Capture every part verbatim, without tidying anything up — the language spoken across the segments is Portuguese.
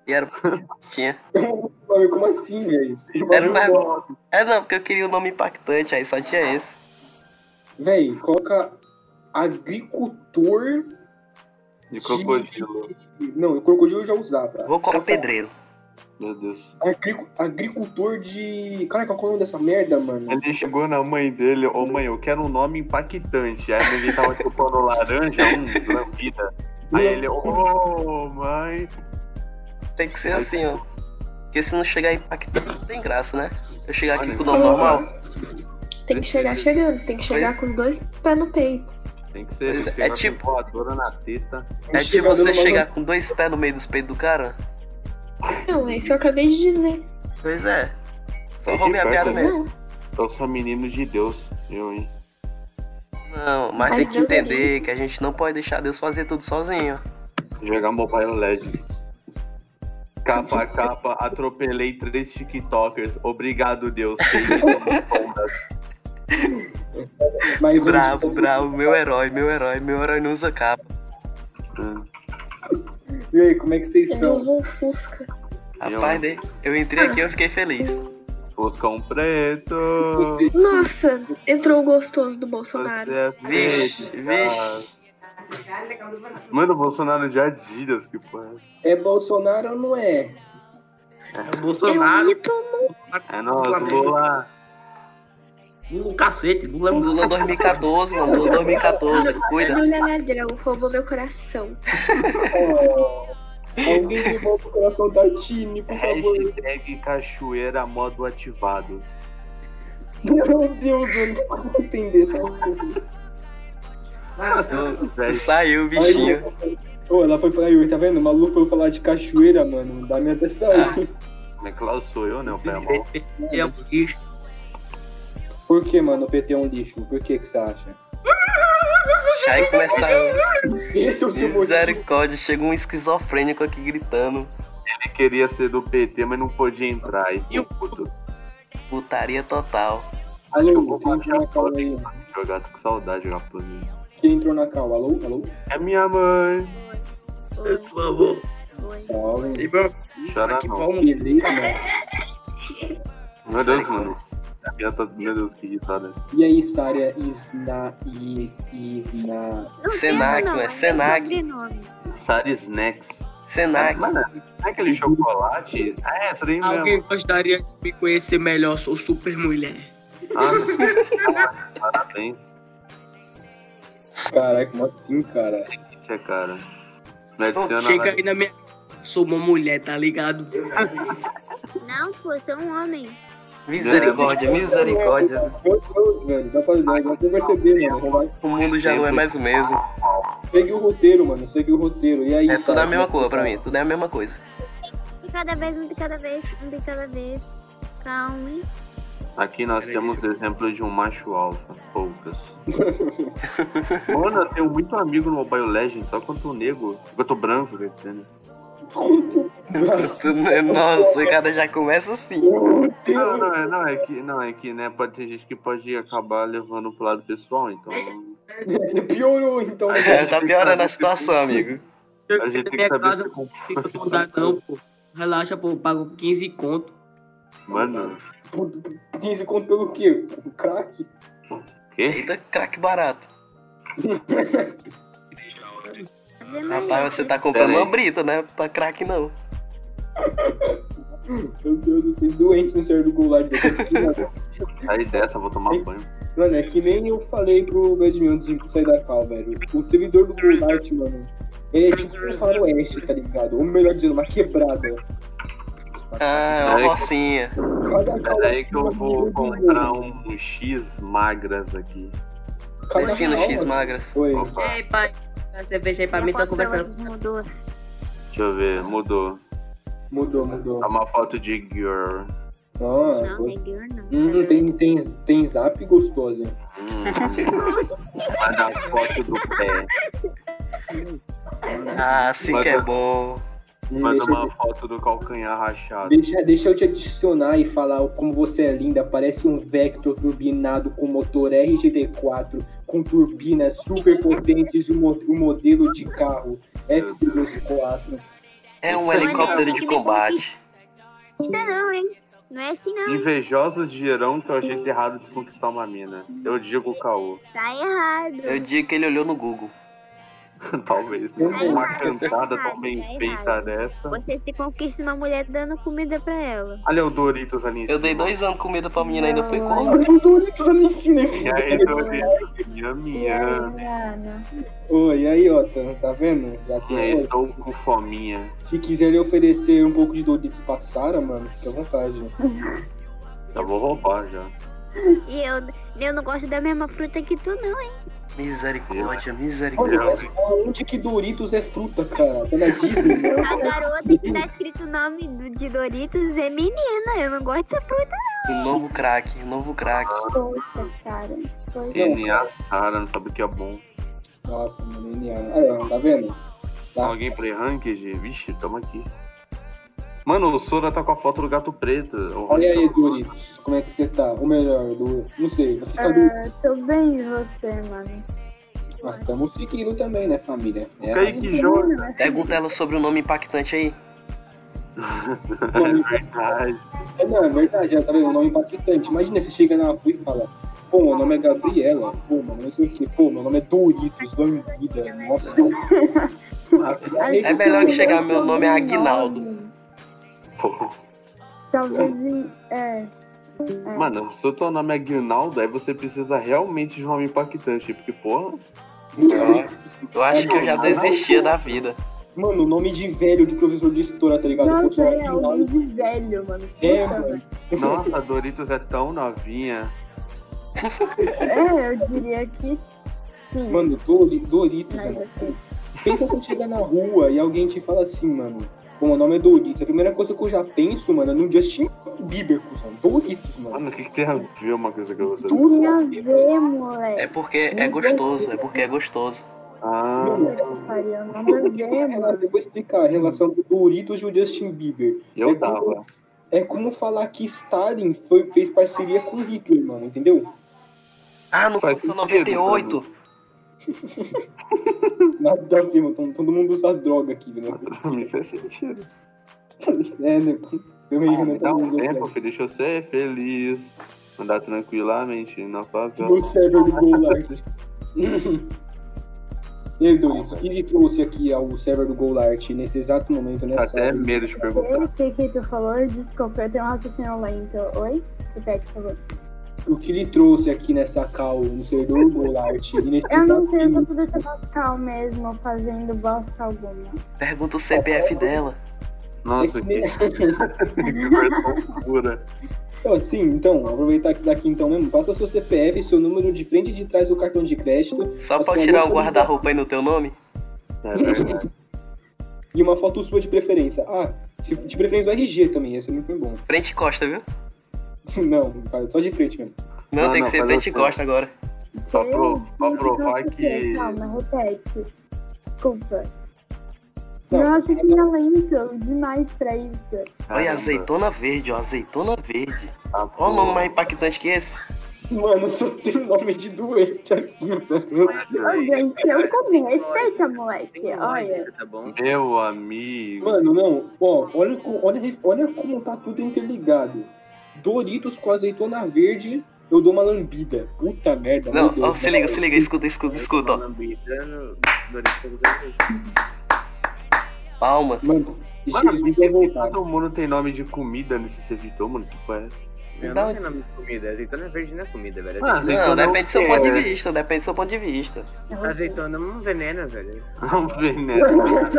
E era tinha. Mano, como assim, velho? Era um negócio. É não, porque eu queria um nome impactante, aí só tinha esse. Véi, coloca agricultor De crocodilo. de... Não, o crocodilo eu já usava. Vou colocar pedreiro. Meu Deus. Agric... Agricultor de... Cara, qual é o nome dessa merda, mano? Ele chegou na mãe dele, ô mãe, eu quero um nome impactante. Aí a mãe dele tava chupando laranja, um lambida. Aí ele, ô mãe. Tem que ser assim, ó. Porque se não chegar impactante, não tem graça, né? Eu chegar aqui com o nome normal. Tem que chegar chegando, tem que chegar Pois- com os dois pés no peito. Tem que ser. É chegar com tipo- voadora na testa. É Chega tipo você dando uma- chegar com dois pés no meio dos peitos do cara? Não, é isso que eu acabei de dizer. Pois é. Só É roubei a de piada perto, mesmo. Não, Eu sou menino de Deus, eu, hein? Não, mas Mas tem que eu entender que a gente não pode deixar Deus fazer tudo sozinho. Jogar Mobile Legends. Capa a capa, atropelei três TikTokers. Obrigado, Deus. Mas um Bravo, de- bravo, meu herói, meu herói, meu herói não usa capa. E aí, como é que vocês eu estão? vou Fusca. Rapaz, de- eu entrei aqui e eu fiquei feliz. Fuscão preto. Nossa, entrou o gostoso do Bolsonaro. Você é Vixe, feio, vixe. cara. Mano, o Bolsonaro de Adidas, que porra. É Bolsonaro ou não é? É o É Bolsonaro. um mito, É nóis, Lula. Um cacete, Lula é um Lula dois mil e catorze, mano, Lula dois mil e catorze, cuida. Lula ladrão, roubou meu coração. Oh, alguém me volta o coração da Tini, por favor. Hashtag cachoeira modo ativado. Meu Deus, mano, não vou entender essa coisa. Velho, Saiu o bichinho. Ô, ela foi falar, aí, tá vendo? O maluco foi falar de cachoeira, mano. Dá minha atenção aí. como é que lá sou eu, né? O pé mal. é um lixo. Por que, mano, o P T é um lixo? Por que que você acha? Aí começa. Esse é o seu motivo. Misericórdia, chega um esquizofrênico aqui gritando. Ele queria ser do P T, mas não podia entrar. Aí ficou puto. Putaria total. Alô, quem entrou na cal aí? Jogar, tô com saudade de jogar plano. Quem entrou na cal? Alô, alô? É minha mãe. Por favor. Salve. E, bro, Chora aqui não. palma. Beleza, mano. Meu Deus, mano. A minha tá... Meu Deus, que irritada. E aí, Sária Isna... Is... Isna... Senac, não é Senac. Sari Snacks. Senac. Mano, não é aquele chocolate? Ah, é, essa daí Alguém mesmo. gostaria de me conhecer melhor? Sou super mulher. Ah, parabéns. Caraca, como assim, cara? Isso é, cara. Me adiciona Chega lá. aí na minha. Sou uma mulher, tá ligado? Não, pô, eu sou um homem. Misericórdia, misericórdia. Meu Deus, velho. Dá pra, dá pra perceber, mano. Vai- O mundo já não é mais o mesmo. Segue o roteiro, mano. Segue o roteiro. E aí, É tudo Sária, a mesma como é coisa que pra tá? mim, tudo é a mesma coisa. Um de cada vez, um de cada vez, um de cada vez. Calma. Aqui nós temos exemplo de um macho alfa, poucas. Mano, eu tenho muito amigo no Mobile Legends, só quanto o nego. Eu tô branco, quer dizer, né? Nossa, né? Nossa, o cara já começa assim. Não, não, é, não, é que, não, é que, né, pode ter gente que pode acabar levando pro lado pessoal, então... Você piorou, então. É, tá piorando a situação, amigo. A gente tem que saber casa, que com- não fica com nada não, pô. Relaxa, pô, eu pago quinze conto. Mano, Por quinze conto pelo quê? O crack? quê? Eita, craque barato. Ave Maria. Rapaz, você tá comprando Pera aí. uma brita, né? Pra craque não. Meu Deus, eu tenho doente no server do Goulart. Sair dessa, vou tomar banho. Mano, é que nem eu falei pro Badminton de sair da cal, velho. O servidor do Goulart, mano, ele é tipo um faroeste, tá ligado? Ou melhor dizendo, uma quebrada. Ah, é uma rocinha. Cada cal Pera aí que eu é vou um comprar um X magras aqui. Cada Defina cal, X mano. magras. Oi. Opa, Ei, pai, dá cerveja aí pra mim, Minha tá foto pra conversando. vocês mudou. deixa eu ver, mudou. Mudou, mudou. É uma foto de girl. Ó, Não, neguinho não. hum, tem, tem, tem zap gostoso. Hum, vai dar foto do pé. Ah, sim que é bom. Hum, Manda deixa, eu uma te, foto do calcanhar rachado. deixa, deixa eu te adicionar e falar como você é linda. Parece um Vector turbinado com motor R G D quatro, com turbinas super potentes e o mo- o modelo de carro F T vinte e quatro. É um Isso aí. helicóptero de combate. Não, não, hein? Não é assim, não. Invejosos dirão que é o jeito errado de se conquistar uma mina. Eu digo o caô. Tá errado. Eu digo que ele olhou no Google. Talvez. Tá Uma errado, cantada tá tão bem errado. feita dessa. Você se conquista uma mulher dando comida pra ela. Olha o Doritos ali em Eu dei cima. dois anos comida pra menina, ainda foi como? Olha o Doritos ali em cima. E aí, Doritos? Minha, minha. Oi, e aí, ó, tá, tá vendo? Já tem. Eu estou com fominha. Se quiserem oferecer um pouco de Doritos pra Sara, mano, fica à vontade. Já vou roubar já. E eu, eu não gosto da mesma fruta que tu, não, hein? Misericórdia, Olha, misericórdia. onde que Doritos é fruta, cara? Tá na Disney, né? A garota que tá escrito o nome do- de Doritos é menina. Eu não gosto dessa fruta. Um novo craque, um novo craque. Poxa, cara. Pois é. N A Sara, não sabe o que é bom. Nossa, mano, N A. Aí, ó, tá vendo? Tá. Alguém pré-ranked? Vixe, tamo aqui. Mano, o Sora tá com a foto do gato preto. O Olha aí, Doritos, como é que você tá? Ou melhor, do... não sei, vai ficar do... Ah, tô bem e você, mano. Ah, estamos seguindo também, né, família? É Kaique joga. Pergunta ela sobre o nome impactante aí. É verdade. É, não, é verdade, ela tá vendo, um nome impactante. Imagina, você chega na rua e fala, pô, meu nome é Gabriela, pô, mano, não sei o que, pô, meu nome é Doritos, Lambida, nossa. É melhor que chegar, meu nome é Aguinaldo. Pô. Talvez. É. Mano, se o teu nome é Guinaldo, aí você precisa realmente de um nome impactante. Porque, porra. Eu, eu acho que eu já desistia da vida. Mano, o nome de velho de professor de história, tá ligado? Pô, Nossa, só é Aguinaldo. alguém de velho, mano. É, Puta, mano. Nossa, a Doritos é tão novinha. É, eu diria que sim. Mano, Dori- Doritos, Mas mano. assim, Pensa se você chega na rua e alguém te fala assim, mano. Pô, meu nome é Doritos. A primeira coisa que eu já penso, mano, é no Justin Bieber, cuzão. Doritos, mano. Mano, o que, que tem a ver uma coisa com a outra? Tudo tinha a a ver. ver, moleque. É porque é gostoso, é porque é gostoso. Ah, Faria nada a ver, Eu mano. vou explicar a relação do Doritos e o Justin Bieber. eu é tava. Como, é como falar que Stalin foi, fez parceria com Hitler, mano, entendeu? Ah, no Faz curso sentido, noventa e oito. Nada a ver, mano. Todo- Todo mundo usa droga aqui, né? Me fez sentido. É, né? Eu me Ah, engano, me dá todo um mundo usa tempo, droga. filho. Deixa eu ser feliz. Andar tranquilamente na favela. No server do Golart. E aí, Doritos, o que ele trouxe aqui ao server do Golart nesse exato momento, né? Tá até medo de perguntar. O que que tu falou? Desculpa, eu tenho um raciocínio lento. Oi? Repete, por favor. O que ele trouxe aqui nessa call no servidor do Golart e nesse Eu não exato sei se eu minuto. tô deixando Pascal mesmo fazendo bosta alguma. Pergunta o C P F dela. Nossa, É que que nem- versão pura. Então, sim, então, aproveitar que isso daqui então mesmo, passa o seu C P F, seu número de frente e de trás do cartão de crédito. Só a pra sua tirar um localização guarda-roupa aí no teu nome? É verdade. E uma foto sua de preferência. Ah, se- de preferência do R G também, esse é muito bom. Frente e costa, viu? Não, só de frente mesmo. Não, Não, tem não, que ser faz frente e assim. costa agora. Só pro- pra Eu- provar eu- que- Calma, repete. Desculpa. Não, Meu raciocínio é lento demais pra isso. Olha, Caramba. azeitona verde, ó, azeitona verde. Tá Qual o nome bom. mais impactante que esse? Mano, só tem nome de doente aqui, mano. Ô, gente, eu comi. Respeita, moleque. Olha. Tá bom? Meu amigo. Mano, não, ó, olha, co- olha, olha como tá tudo interligado. Doritos com azeitona verde, eu dou uma lambida. Puta merda, Não, meu Deus. ó, se liga, se liga, escuta, escuta, escuta, ó. Palma. Mano, deixa Mano, eles por vir que pra voltar. todo mundo tem nome de comida nesse servidor, mano? Que porra é essa? Eu Dá não um- sei nome de comida. Azeitona verde não é comida, velho. Ah, Azeitona, Não, azeitona é o depende do seu quê? ponto de vista, depende do seu ponto de vista. azeitona é um veneno, velho. É um veneno.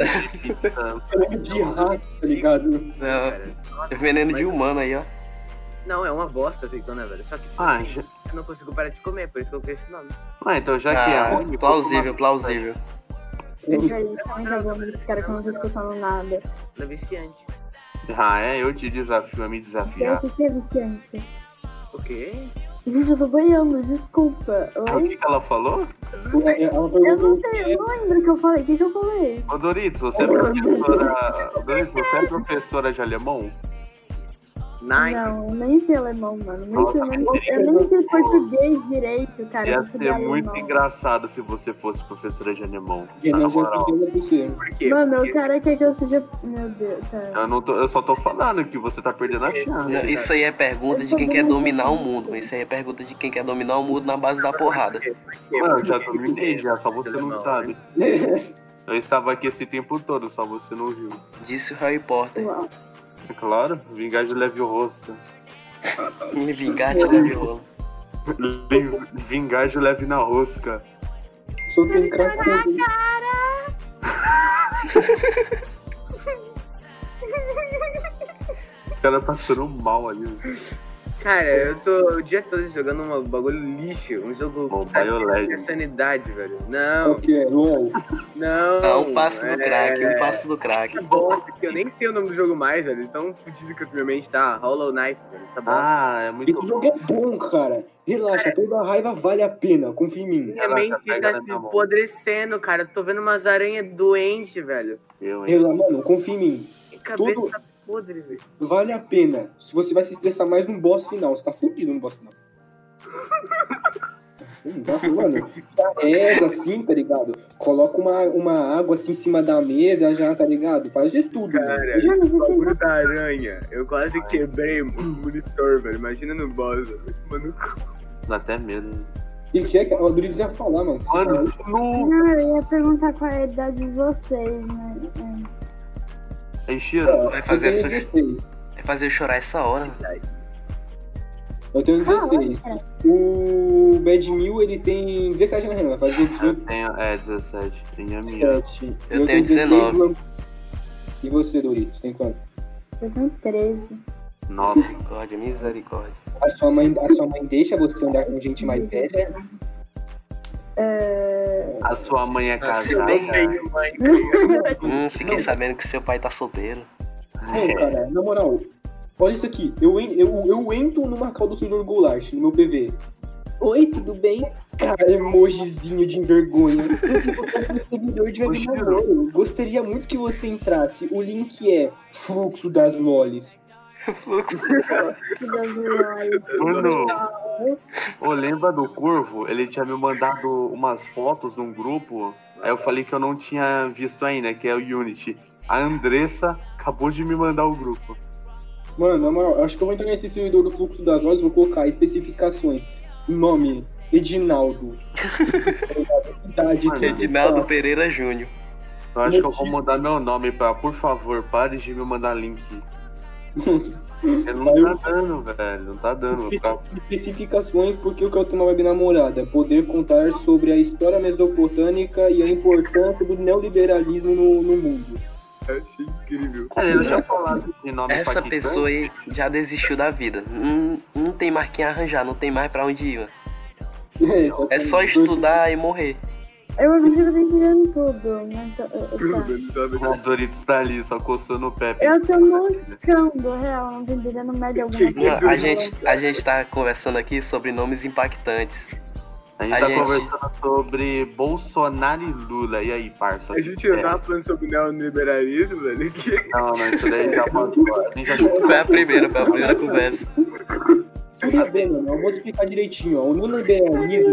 De rato, tá ligado? Não, Cara. Nossa, é veneno de mas- humano aí, ó. Não, é uma bosta azeitona, velho. Só que Ah, assim, já... eu não consigo parar de comer, por isso que eu criei esse nome. ah, então já que é Ah, ruim... plausível, plausível. Deixa aí, também tá vendo esse cara que eu não tô escutando nada. É viciante. Ah, é? Eu te desafio a me desafiar. O que é viciante? O quê? Gente, eu tô banhando, desculpa. O Oi? que, que ela falou? É, Ela Eu perguntou não o que sei, é. eu não lembro o que eu falei. O que, que eu falei? Ô, Doritos, você é professora... Doritos, você é professora de alemão? Nine. Não, eu nem sei alemão, mano. Nem sei, Nossa, nem- mas eu nem sei português direito, cara. Ia eu estudei ser muito alemão. engraçado se você fosse professora de alemão. Porque Na não já moral. entendeu por você. Por quê? Mano, Porque o cara quer que eu seja. Meu Deus, cara. Eu, não tô, eu só tô falando que você tá perdendo a chance. Não, isso aí é pergunta de quem quer dominar o mundo. Isso aí é pergunta de quem quer dominar o mundo na base da porrada. Mano, já dominei já, só você não sabe. Eu estava aqui esse tempo todo, só você não viu. Disse o Harry Potter. Uau. É claro, vingar de leve o rosto. Me vingar de Leviola. Vingar de leve na rosca. Só tem cracudo. Os caras passando mal ali. Cara, eu tô o dia todo jogando um bagulho lixo, um jogo Mobile da Legends. sanidade, velho. Não, Qual que é? LOL. não. Ah, um passo do é- crack, um passo do crack. Essa bosta aqui, eu nem sei o nome do jogo mais, velho. Tão fudido que a minha mente tá. Hollow Knife, velho. Essa bosta. Ah, é muito Esse jogo é bom, cara. Relaxa, toda raiva vale a pena, confia em mim. Minha Caraca, mente pega tá na se minha mão. apodrecendo, cara. Eu tô vendo umas aranhas doentes, velho. eu, hein? Relaxa, mano, confia em mim. Que cabeça Tudo- tá podre, velho. Vale a pena. Se você vai se estressar mais no boss final, você tá fudido no boss final. Hum, nossa, mano, tá reza assim, tá ligado? Coloca uma, uma água assim em cima da mesa já, tá ligado? Faz de tudo. Cara, mano. esse bagulho da aranha. Eu quase quebrei o monitor, velho. Imagina no boss, velho. Mano, Dá até medo. E que é que o Adriles ia falar, mano? Mano, no... Não, eu ia perguntar qual é a idade de vocês, né? É. Aí, Shiro, Vai fazer eu tenho essa- dezesseis. Vai fazer eu chorar essa hora. Eu tenho dezesseis. O Bad Mil, ele tem dezessete na renda, vai fazer eu dezoito, tenho, é, dezessete. Tem a minha. dezessete. Eu tenho dezenove. dezesseis. E você, Doritos, tem quanto? Eu tenho treze. Nossa, Misericórdia, misericórdia. A sua mãe, a sua mãe deixa você andar com gente mais velha? É... a sua mãe é Ah, se casada. bem- mãe. Hum, fiquei sabendo que seu pai tá solteiro. Não, cara, na moral, olha isso aqui. Eu, en- eu, eu entro numa call do senhor Goulart, no meu P V. Oi, tudo bem? Cara, emojizinho de envergonha. Eu sou seguidor de webinar. Eu gostaria muito que você entrasse. O link é fluxo das lolis. Que Deus me olhe. Mano, ô, lembra do Corvo? Ele tinha me mandado umas fotos num grupo. Aí eu falei que eu não tinha visto ainda, que é o Unity. A Andressa acabou de me mandar o grupo. Mano, na moral, eu acho que eu vou entrar nesse servidor do fluxo das lojas, vou colocar especificações. Nome, Edinaldo. Idade, Mano, Edinaldo Pereira Júnior. Eu acho que eu vou mudar meu nome pra, por favor, pare de me mandar link. Ele não tá dando, velho. Não tá dando. Vou ficar- Especificações porque eu quero ter uma web namorada. Poder contar sobre a história mesopotâmica e a importância do neoliberalismo no, no mundo. Eu achei incrível. É, eu já falado de nome Essa paquitante. pessoa aí já desistiu da vida. Não, não tem mais quem arranjar, não tem mais pra onde ir. mano. É só estudar e morrer. Eu acredito que eu tô entendendo tudo, mas eu, eu, Tudo, tá. ele sabe O Doritos tá ali, só coçando o pé. eu tô moscando, real, não tô entendendo merda alguma coisa. Não, a, gente, a gente tá conversando aqui sobre nomes impactantes. A gente A tá gente- conversando sobre Bolsonaro e Lula. E aí, parça? A gente não É. tava falando sobre neoliberalismo, velho. Que... Não, não, isso daí já passou. A gente já Foi a primeira, foi a primeira conversa. Tá vendo, mano? Eu vou explicar direitinho, ó. O neoliberalismo.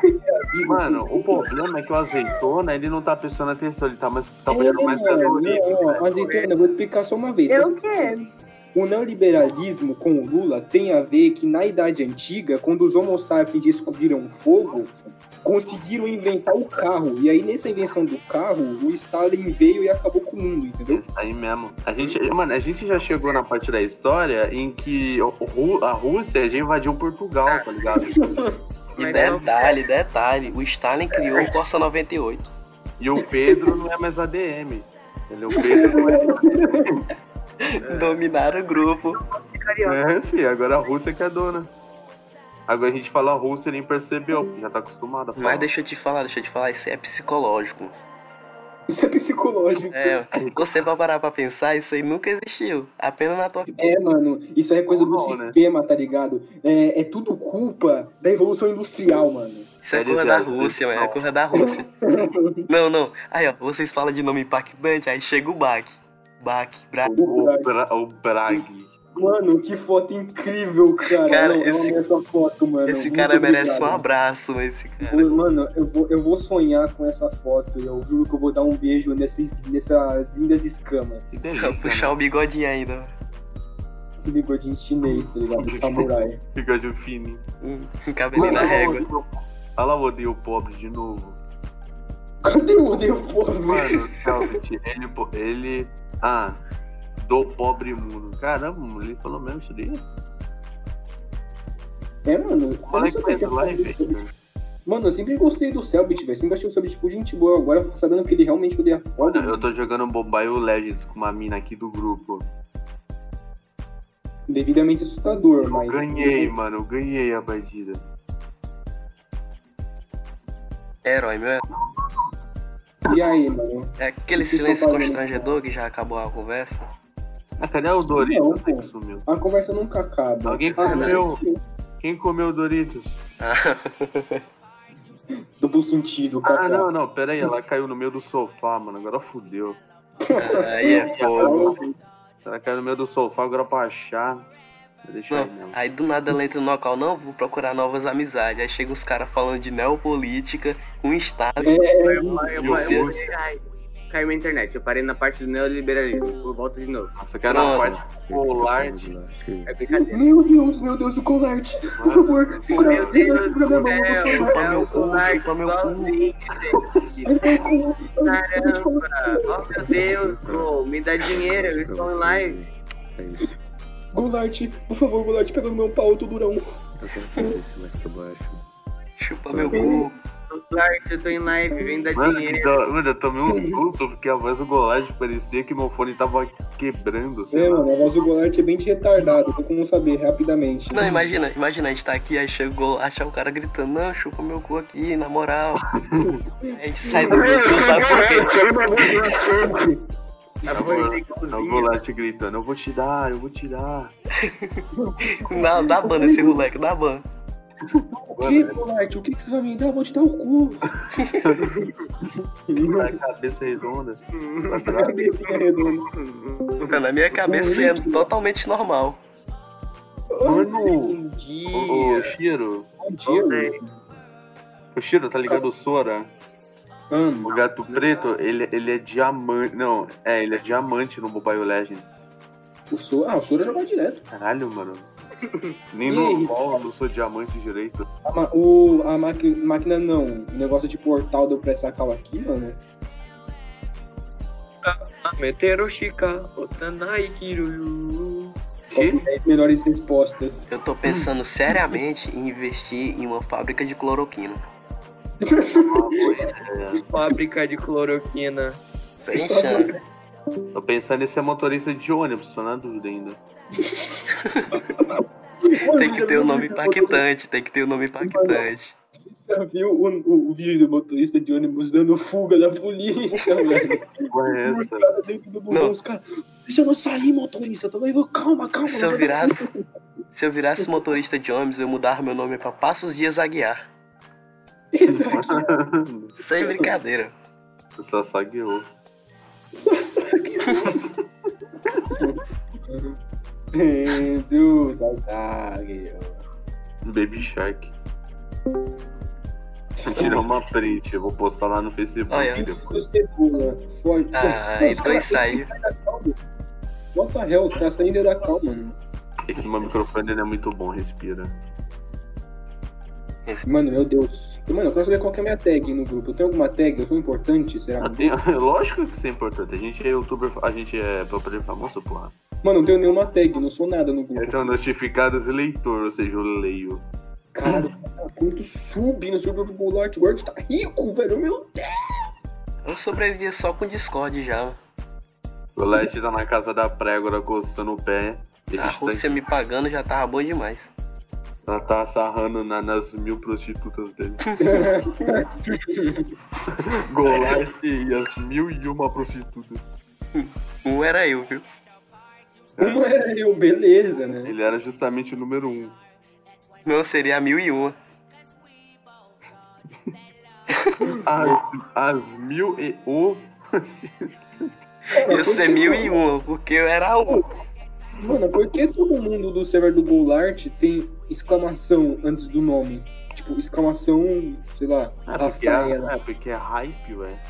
Mano, o problema é que o azeitona, ele não tá prestando atenção, ele tá mais É, trabalhando mais mano, pelo não, livro. ó, azeitona, eu vou explicar só uma vez. Eu o quê? O neoliberalismo com o Lula tem a ver que na Idade Antiga, quando os Homo sapiens descobriram fogo, conseguiram inventar o carro. E aí, nessa invenção do carro, o Stalin veio e acabou com o mundo, entendeu? Isso aí mesmo. A gente, mano, a gente já chegou na parte da história em que o- o- a Rússia já invadiu Portugal, tá ligado? E Mas detalhe, detalhe, o Stalin criou o Corsa noventa e oito. E o Pedro não é mais A D M. Entendeu? O Pedro não é. Dominaram o grupo. É, filho, agora a Rússia que é dona. Agora a gente fala a Rússia e nem percebeu, porque já tá acostumado a falar. Mas deixa eu te falar, deixa eu te falar, isso é psicológico. Isso é psicológico. É, você vai parar pra pensar, isso aí nunca existiu. Apenas na tua. É, mano, isso aí é coisa do Não, né? sistema, tá ligado? É, é tudo culpa da evolução industrial, mano. Isso é Quer coisa dizer, da às vezes Rússia, mano. É não. coisa da Rússia. Não, não. Aí, ó, vocês falam de nome impactante, aí chega o Bach. Bach, Bra... O, o, Bra, o Brag. Mano, que foto incrível, cara. Cara, Não, eu esse- amei essa foto, mano. Esse Muito cara merece um obrigado. abraço, esse cara. Mano, eu vou, eu vou sonhar com essa foto e eu juro que eu vou dar um beijo nessas, nessas lindas escamas. Que delícia, Puxar né? o bigodinho ainda. Que bigodinho chinês, tá ligado? De samurai. Bigodinho fininho. Um cabelinho na Olha lá, régua. odeio- olha lá, o odeio pobre de novo. Cadê o odeio pobre? Mano, Selvit, ele, po- ele. Ah, do pobre mundo. Caramba, ele falou mesmo isso daí? É, mano. eu Olha não que sabia faz que ia falar live, isso. velho. Mano, eu sempre gostei do Selbit, velho. Sempre achei o Selbit tipo gente boa. Agora, sabendo que ele realmente odeia pobre. Mano, eu tô jogando Mobile Legends com uma mina aqui do grupo. Devidamente assustador, mas. Ganhei, mano, eu ganhei a partida. Herói, meu. E aí, mano? É aquele O que vocês silêncio estão fazendo? constrangedor que já acabou a conversa. Ah, cadê o Doritos? Não, Até pô. que sumiu. A conversa nunca acaba. Alguém Ah, comeu? não. Quem comeu o Doritos? Ah, Duplo sentido, Ah, Kaká. não, não, pera aí, ela caiu no meio do sofá, mano, agora fudeu. aí é fogo. Ela caiu no meio do sofá, agora pra achar. Deixa Não, aí mesmo. aí do nada ela entra no local, não, vou procurar novas amizades. Aí chega os caras falando de neopolítica, um estado. É, Eu, eu, eu, Você- eu, ai, caiu minha internet. Eu parei na parte do neoliberalismo. Eu volto de novo. Nossa, cara, na Pronto. parte polar. É brincadeira. Meu Deus, meu Deus, o Colart. Por favor, segura, Meu Deus segura minha do mão, eu vou céu, sonhar. Chupa é meu o cu, Goulart chupa meu cu. igualzinho, gente. Caramba, Caramba, oh meu Deus, pô, me dá dinheiro, eu estou em live. É isso. Golart, por favor, Golart, pega no meu pau, eu tô durão. Eu tenho que fazer isso mais pra baixo. Chupa meu cu. Goulart, eu tô em live, vem dar Mano, que dinheiro. da- mano, eu tomei um susto porque a voz do Golard parecia que meu fone tava quebrando, sei É, lá. mano, a voz do Golart é bem retardada, tem como saber rapidamente. Não, imagina, imagina, a gente tá aqui, aí chegou, achar o cara gritando, não, chupa meu cu aqui, na moral. Aí a gente sai do grupo, não sabe por quê. A Não, voz não, dele, não, o inclusive. Golard gritando, eu vou te dar, eu vou te dar. Dá, dá ban esse moleque, dá ban. O que, Golart? O que, que você vai me dar? Eu vou te dar o cu. A cabeça redonda. Pra trás. Cabecinha redonda. Mano, na minha cabeça é totalmente normal. Mano, Bom o, dia. o Shiro, Bom dia. o Shiro, tá ligado o Sora? Mano, O gato preto, ele, ele é diamante. Não, é, ele é diamante no Mobile Legends. o Sora, ah, o Sora joga direto. Caralho, mano. Nem E no aí? LoL eu não sou diamante direito. A, ma- o, a maqui- máquina não. O negócio de portal deu pra essa cal aqui, mano. Meteram Chica, Otanai Kiruyu. Que? dez melhores respostas. Eu tô pensando seriamente em investir em uma fábrica de cloroquina. É, Fábrica de cloroquina. Sem chance. tô pensando em ser motorista de ônibus, tô na dúvida ainda. Tem que ter o nome impactante, tem que ter o nome impactante. Já viu o, o, o vídeo do motorista de ônibus dando fuga da polícia, velho? Porra, é Os essa? caras dentro do busão, Não. os caras. Deixa eu sair, motorista. Eu também vou. Calma, calma. Se eu não vai dar virasse, se eu virasse motorista de ônibus, eu mudava meu nome pra Passos Dias Aguiar. Isso aqui Sem brincadeira. Só sagueou. só sabe. Jesus, Sasagi. Baby Shark. Vou tirar uma print, eu vou postar lá no Facebook Olha. depois. O Cebola, foge. Ah, Não, os entrou e caras- saiu. eles saem da calma. What the hell, os caras saem da calma, mano. É que meu microfone ele é muito bom, respira. Mano, meu Deus. Mano, eu quero saber qual que é a minha tag no grupo. Tem alguma tag? Eu sou importante? Será? Ah, tem- lógico que isso é importante. A gente é youtuber, a gente é popular famoso, porra. Mano, não tenho nenhuma tag, não sou nada no grupo. Então, notificados e leitor, ou seja, eu leio. Cara, o cara tá quanto sub no servidor do Golart. O Golart tá rico, velho. Meu Deus. Eu sobrevivia só com Discord já. O Leste tá na casa da praia agora coçando o pé. E a A gente tá, Rússia me pagando já tava bom demais. ela tá sarrando na- nas mil prostitutas dele. Golart e as mil e uma prostitutas. Um era eu, viu? Como era eu? Beleza, né? Ele era justamente o número um. Não, seria a mil e uma. As, as mil e o. Ia ser mil e uma, porque eu era um. Mano, por que todo mundo do server do Golart tem exclamação antes do nome? Tipo, exclamação, sei lá, É porque é, Rafaela. é, porque é hype, ué.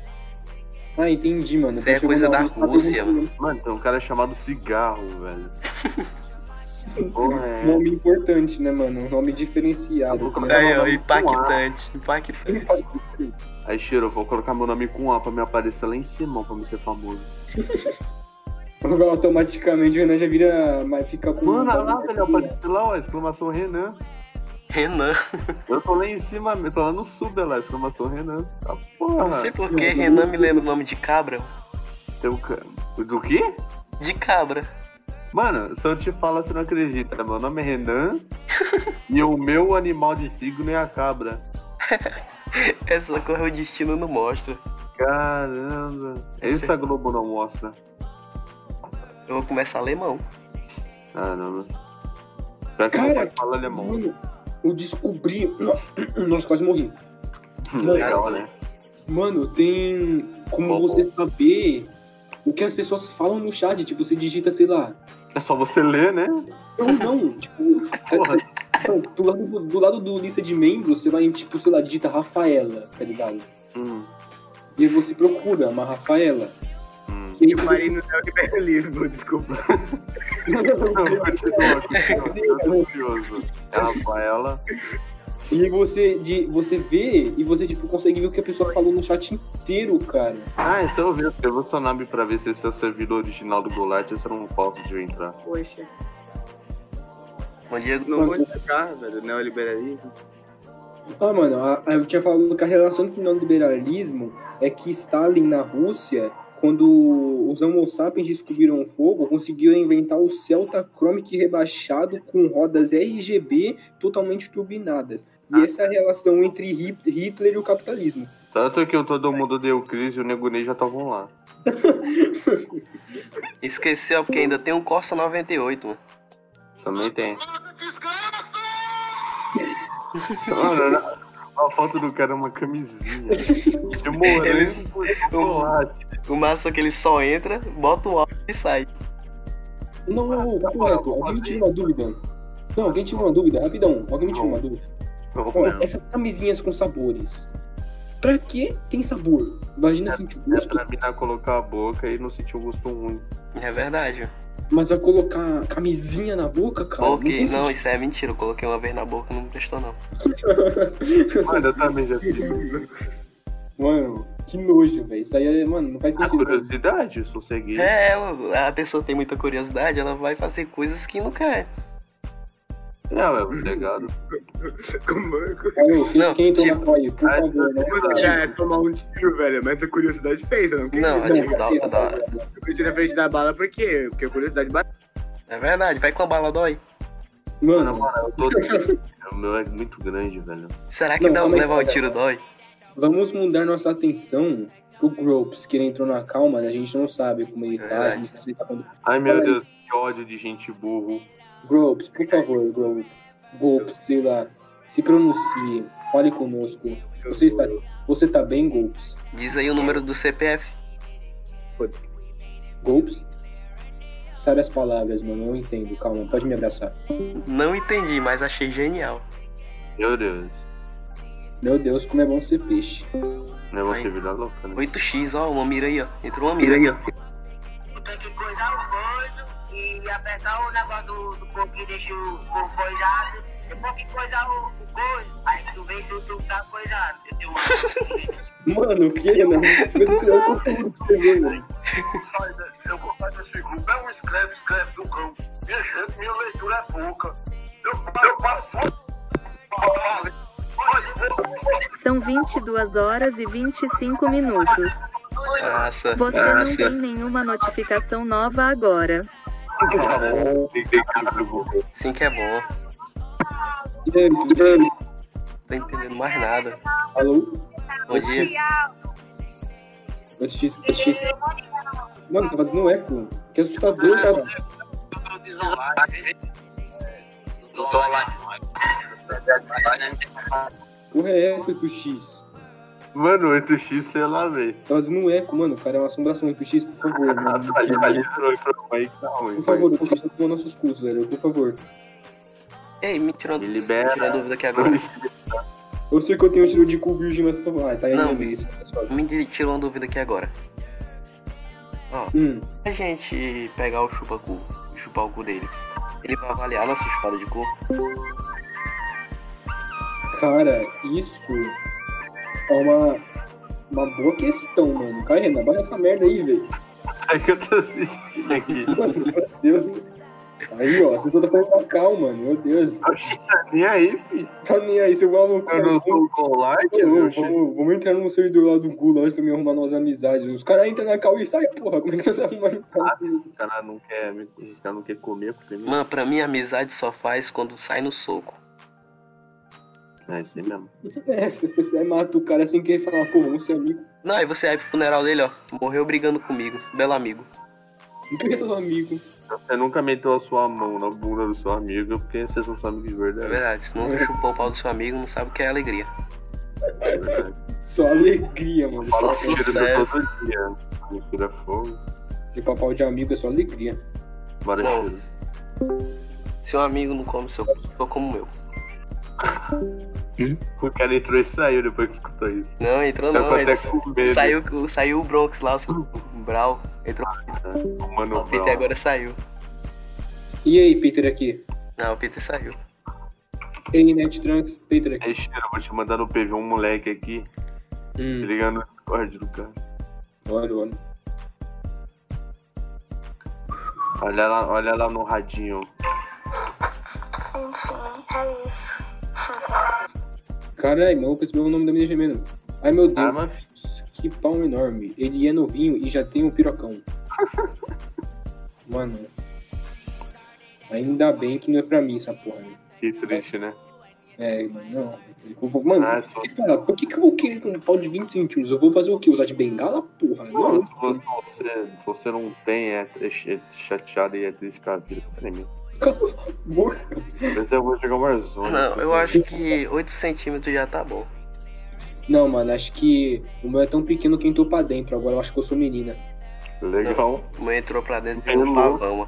Ah, entendi, mano. Isso é Chegou coisa na da hora, tá Rússia, perguntando Mano, tem um cara chamado Cigarro, velho. Porra, é. Nome importante, né, mano? Um nome diferenciado. Eu vou né? Aí, ó, nome com impactante. Impactante. Aí, Cheiro, eu vou colocar meu nome com A pra me aparecer lá em cima, pra me ser famoso. Automaticamente o Renan já vira. Mas fica com. Mano, olha lá, velho, apareceu lá, ó, exclamação Renan. Renan. Eu tô lá em cima, eu tô lá no sub, olha lá, exclamação Renan. Tá porra. Não sei por que Renan me lembra o nome de cabra. Tem um ca- Do quê? De cabra. Mano, se eu te falar, você não acredita. Meu nome é Renan e o meu animal de signo é a cabra. Essa cor o destino não mostra. Caramba. Esse a Globo não mostra. Eu vou começar alemão. Caramba. Pior que meu Cara, pai fala alemão. mano, eu descobri. Nossa, quase morri. Legal, né? Mano, tem como Bom, você bom. saber o que as pessoas falam no chat. Tipo, você digita, sei lá. É só você ler, né? Não, não. Tipo, Porra. não, do, lado, do, do lado do lista de membros, você vai, tipo, sei lá, digita Rafaela, tá ligado? Hum, E aí você procura uma Rafaela. hum. E aí Eu você parei no neoliberalismo, desculpa. Não, continua, continua. Eu tô curioso. É a Rafaela. E aí você, de, você vê e você tipo, consegue ver o que a pessoa falou no chat inteiro, cara. Ah, isso eu vi. Eu escrevi o seu nome pra ver se esse é o servidor original do Golart ou se eu não posso de eu entrar. Poxa, Bom dia. não vou explicar, velho, neoliberalismo. Ah, mano, a- a- eu tinha falado que a relação com o neoliberalismo é que Stalin, na Rússia, quando os Homo sapiens descobriram o fogo, conseguiram inventar o Celta Chromic rebaixado com rodas R G B totalmente turbinadas. E essa é a relação entre Hi- Hitler e o capitalismo. Tanto que o Todo Mundo Deu Crise e o Nego Ney já estavam lá. Esqueceu, porque ainda tem um Corsa noventa e oito, mano. Também tem. Mano, a foto do cara é uma camisinha. De morango com chocolate. O massa é que ele só entra, bota o áudio e sai. Não, não, não, correto. Alguém me tira uma dúvida. Não, alguém tira uma dúvida, rapidão. Alguém me tira uma dúvida. Ó, essas camisinhas com sabores. Pra que tem sabor? Imagina sentir É gosto, pra mina colocar a boca e não sentir o gosto ruim. É verdade. mas vai colocar camisinha na boca, cara? Coloquei, não, não, tem isso é mentira. Eu coloquei uma vez na boca e não prestou, não. Mano, eu também já fiz. Mano, que nojo, velho. Isso aí é, mano, não faz A sentido. curiosidade, sosseguei. É, a pessoa tem muita curiosidade, ela vai fazer coisas que não quer. Não, é um legado. Como Olha, quem, Não, quem entrou tipo, na coia, por ai, favor, né? eu já é tomar um tiro, velho, mas a curiosidade fez, eu não queria. Não, é tipo, dá, Não, dá. Eu fui na frente da bala por quê? Porque a curiosidade bateu. É verdade, vai com a bala dói. Mano, Mano, mano, eu tô. O meu é muito grande, velho. Será que Não, dá, calma aí, levar um cara. tiro dói? vamos mudar nossa atenção pro Gropes, que ele entrou na calma, né? A gente não sabe como ele tá, a gente não sei se ele tá quando... Ai, meu Fala aí. Deus, que ódio de gente burro. Gropes, por favor, Gropes. Gopes, sei lá, se pronuncie, fale conosco. Você está, você tá bem, Gopes? Diz aí o número do C P F. Gopes? Sabe as palavras, mano, eu não entendo. Calma, pode me abraçar. Não entendi, mas achei genial. Meu Deus. Meu Deus, como é bom ser peixe. Não é você Ai. vida louca, né? oito x, ó, uma mira aí, ó. Entrou uma mira aí, ó. Tem que coisar o coisa e apertar o negócio do, do corpo que deixa o corpo coisado. Depois que coisar o, o coisa, aí tu vê se o tu tá coisado. Eu tenho uma... Mano, o que, não? Mas isso é o conteúdo que você vê, mano. Eu confesso desse grupo, é um escreve, escreve do campo. Minha gente, minha leitura é pouca. Eu, eu passo... São vinte e duas horas e vinte e cinco minutos. Nossa, Você não nossa. tem nenhuma notificação nova agora. Sim que é bom. E aí, tudo bem? Não tô entendendo mais nada. Alô? Bom dia. oito x, oito x. Mano, tá fazendo eco. Que assustador, cara. Porra é essa, oito x? Mano, oito x, sei lá, velho. Tá fazendo um eco, mano. O cara é uma assombração. oito x, por favor. Mano. Atualiza o microfone que tá ruim. Por favor, oito x, com nossos custos, velho. Por favor. Ei, me tirou, Me me libera. tirou a dúvida aqui agora. Eu sei que eu tenho um tiro de cu virgem, mas por favor. Ah, tá aí Não. minha vez, pessoal. Me tirou uma dúvida aqui agora. Ó, Hum. se a gente pegar o chupa-cu e chupar o cu dele, ele vai avaliar a nossa chupada de cu? Cara, isso é uma, uma boa questão, mano. Cara, Renan, baixa essa merda aí, velho. É que eu tô assistindo aqui. Mano, meu Deus. Aí, ó, você tá fazendo uma calma, mano. Meu Deus. Oxi, tá nem aí, filho. Tá nem aí, seu maluco. Eu não sou o Golart, Ô, meu vamos, filho. vamos entrar no servidor lá do Gulag pra me arrumar novas amizades. Os caras entram na cal e saem, porra. Como é que você arruma Os caras não querem os caras não querem comer primeiro. Mano, pra mim a amizade só faz quando sai no soco. É isso aí mesmo. É, você, você vai matar o cara sem querer falar, pô, vamos ser amigos. Não, aí você vai pro funeral dele, ó. Morreu brigando comigo. Belo amigo. Pelo amigo. Você nunca meteu a sua mão na bunda do seu amigo porque vocês não são amigos de É verdade. verdade. Se nunca chupou o pau do seu amigo, não sabe o que é alegria. É verdade. Só alegria, mano. Fala Só mentira sucesso. todo dia. Mentira é fogo. De papel de amigo é só alegria. Bora Bom. cheiro. Seu amigo não come seu cu, só como o meu. O cara entrou e saiu depois que escutou isso. Não, entrou Eu não. tô até Ele... com medo. Saiu, saiu o Bronx lá, o Brau. Entrou. O Mano O Peter Brown. agora saiu. E aí, Peter aqui? Não, o Peter saiu. Ei, Nettrunks, Peter aqui. Aí, cheiro, eu vou te mandar no P V um moleque aqui. Se Hum, liga no Discord do cara. olha, olha. Olha lá, olha lá no radinho. Enfim, é isso. Caralho, maluco, esse é o nome da minha gemendo. Ai, meu Deus. Ah, mas Que pau enorme. Ele é novinho e já tem um pirocão. Mano. Ainda bem que não é pra mim essa porra. Né? que triste, né? É, mano, não. Eu vou- Mano, Ah, só- ele fala, por que, que eu vou querer um pau de vinte centímetros? Eu vou fazer o quê? Usar de bengala, porra? Não, Não, se você, se você não tem, é, é chateado e é triste com a vida. Peraí, meu. cala a boca. Talvez eu vou jogar Warzone. Não, eu acho que oito centímetros já tá bom. Não, mano, acho que o meu é tão pequeno que entrou pra dentro. Agora eu acho que eu sou menina. Legal. O meu entrou pra dentro Bem pelo louco. pavão.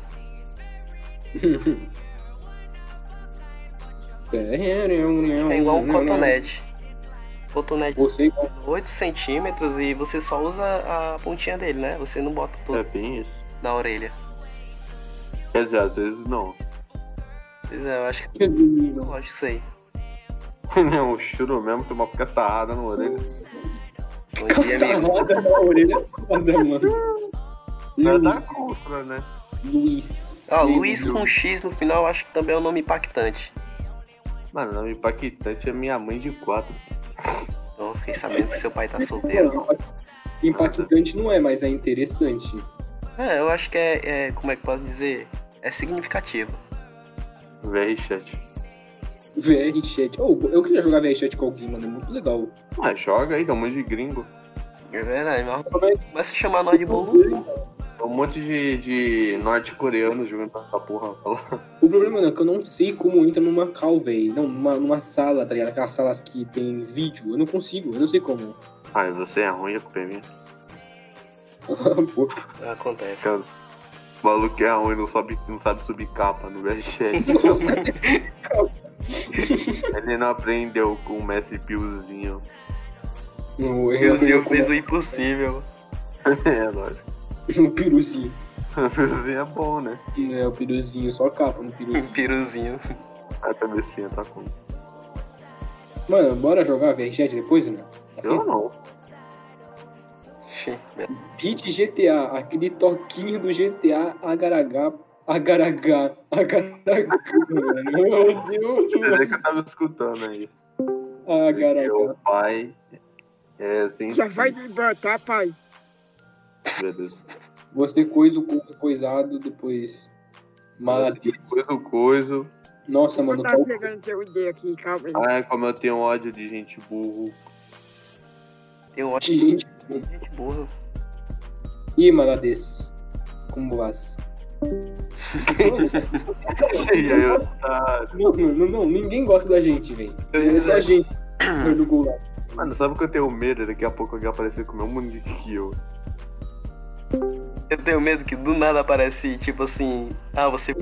É igual um cotonete. Cotonete Você oito centímetros e você só usa a pontinha dele, né? Você não bota É tudo bem isso. na orelha. Quer dizer, às vezes não. Pois é, eu acho que que é lindo. lógico isso aí. Não, o churo mesmo tem umas catarradas na orelha. Bom dia, amigo. Catarrada na orelha é foda, mano. Não é Lu- da cufra, né? Luiz. Ó, Lindo. Luiz com X no final, eu acho que também é um nome impactante. Mano, não impactante é minha mãe de quatro. Então eu fiquei sabendo que seu pai tá solteiro. Impactante não é, mas é interessante. É, eu acho que é, é como é que posso dizer? É significativo. V R chat. V R Chat. Oh, eu queria jogar V R Chat com alguém, mano. É muito legal. Ah, joga aí, tem um monte de gringo. É verdade, mas começa a chamar nós de bolo. Tem um monte de, de norte-coreanos jogando essa porra. O problema não é que eu não sei como entra numa call, velho. Não, numa, numa sala, tá ligado? Aquelas salas que tem vídeo. Eu não consigo, eu não sei como. Ah, e você é ruim, é culpa minha. Pô, Acontece. Cara, o maluco é ruim, não sabe, não sabe subir capa no V R chat. nossa, Ele não aprendeu com o Messi Piozinho. no, Meu Deus, eu fez o impossível. É, lógico. no piruzinho. O Piozinho é bom, né? É, o piruzinho, só capa no piruzinho. Piruzinho. A cabecinha tá com. Mano, bora jogar V R Chat depois, né? Tá Eu feito? não. Hit G T A, aquele toquinho do G T A, agaragá, agaragá, agaragá, mano. Meu Deus, Você mano. vê que eu tava escutando aí. Agaragá. Meu pai é assim. Já vai me botar, pai. Beleza. Você coisa o cu coisado, depois. Maladies. Depois do coiso. Nossa, Eu mano, tá qual... pegando seu I D aqui, calma aí. Ai, como eu tenho ódio de gente burro. Tem um ótimo gente. gente burra. Ih, Malades. Como vas? E aí, otário. Não, não, não, não, ninguém gosta da gente, velho. É só a gente, senhor do Goulart. Mano, sabe o que eu tenho medo? Daqui a pouco alguém aparecer com o mesmo nick que eu. Eu tenho medo que do nada aparece, tipo assim, ah, você.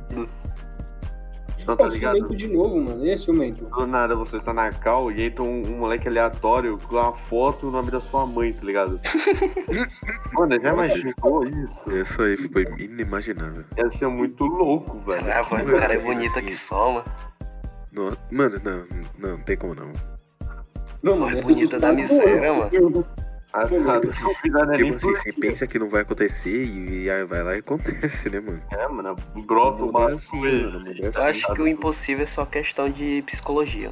Não, Pô, tá ligado? ciumento de novo, mano. E é ciumento? Do nada você tá na cal e aí tem um, um moleque aleatório com uma foto e o nome da sua mãe, tá ligado? Mano, já imaginou isso? Isso aí foi inimaginável. Ia ser muito louco, velho. Caramba, o cara é bonito aqui só, mano. Não, mano, não, não, não tem como não. Não, Porra, é ia ser bonita da assustador. miséria, mano. Ah, Tipo cara, assim, não cuidar nem tipo assim, por você isso. pensa que não vai acontecer e aí vai lá e acontece, né, mano? É, mano, brota O mundo uma é assim, coisa. mano, o mundo é Eu acho assim. que o impossível é só questão de psicologia.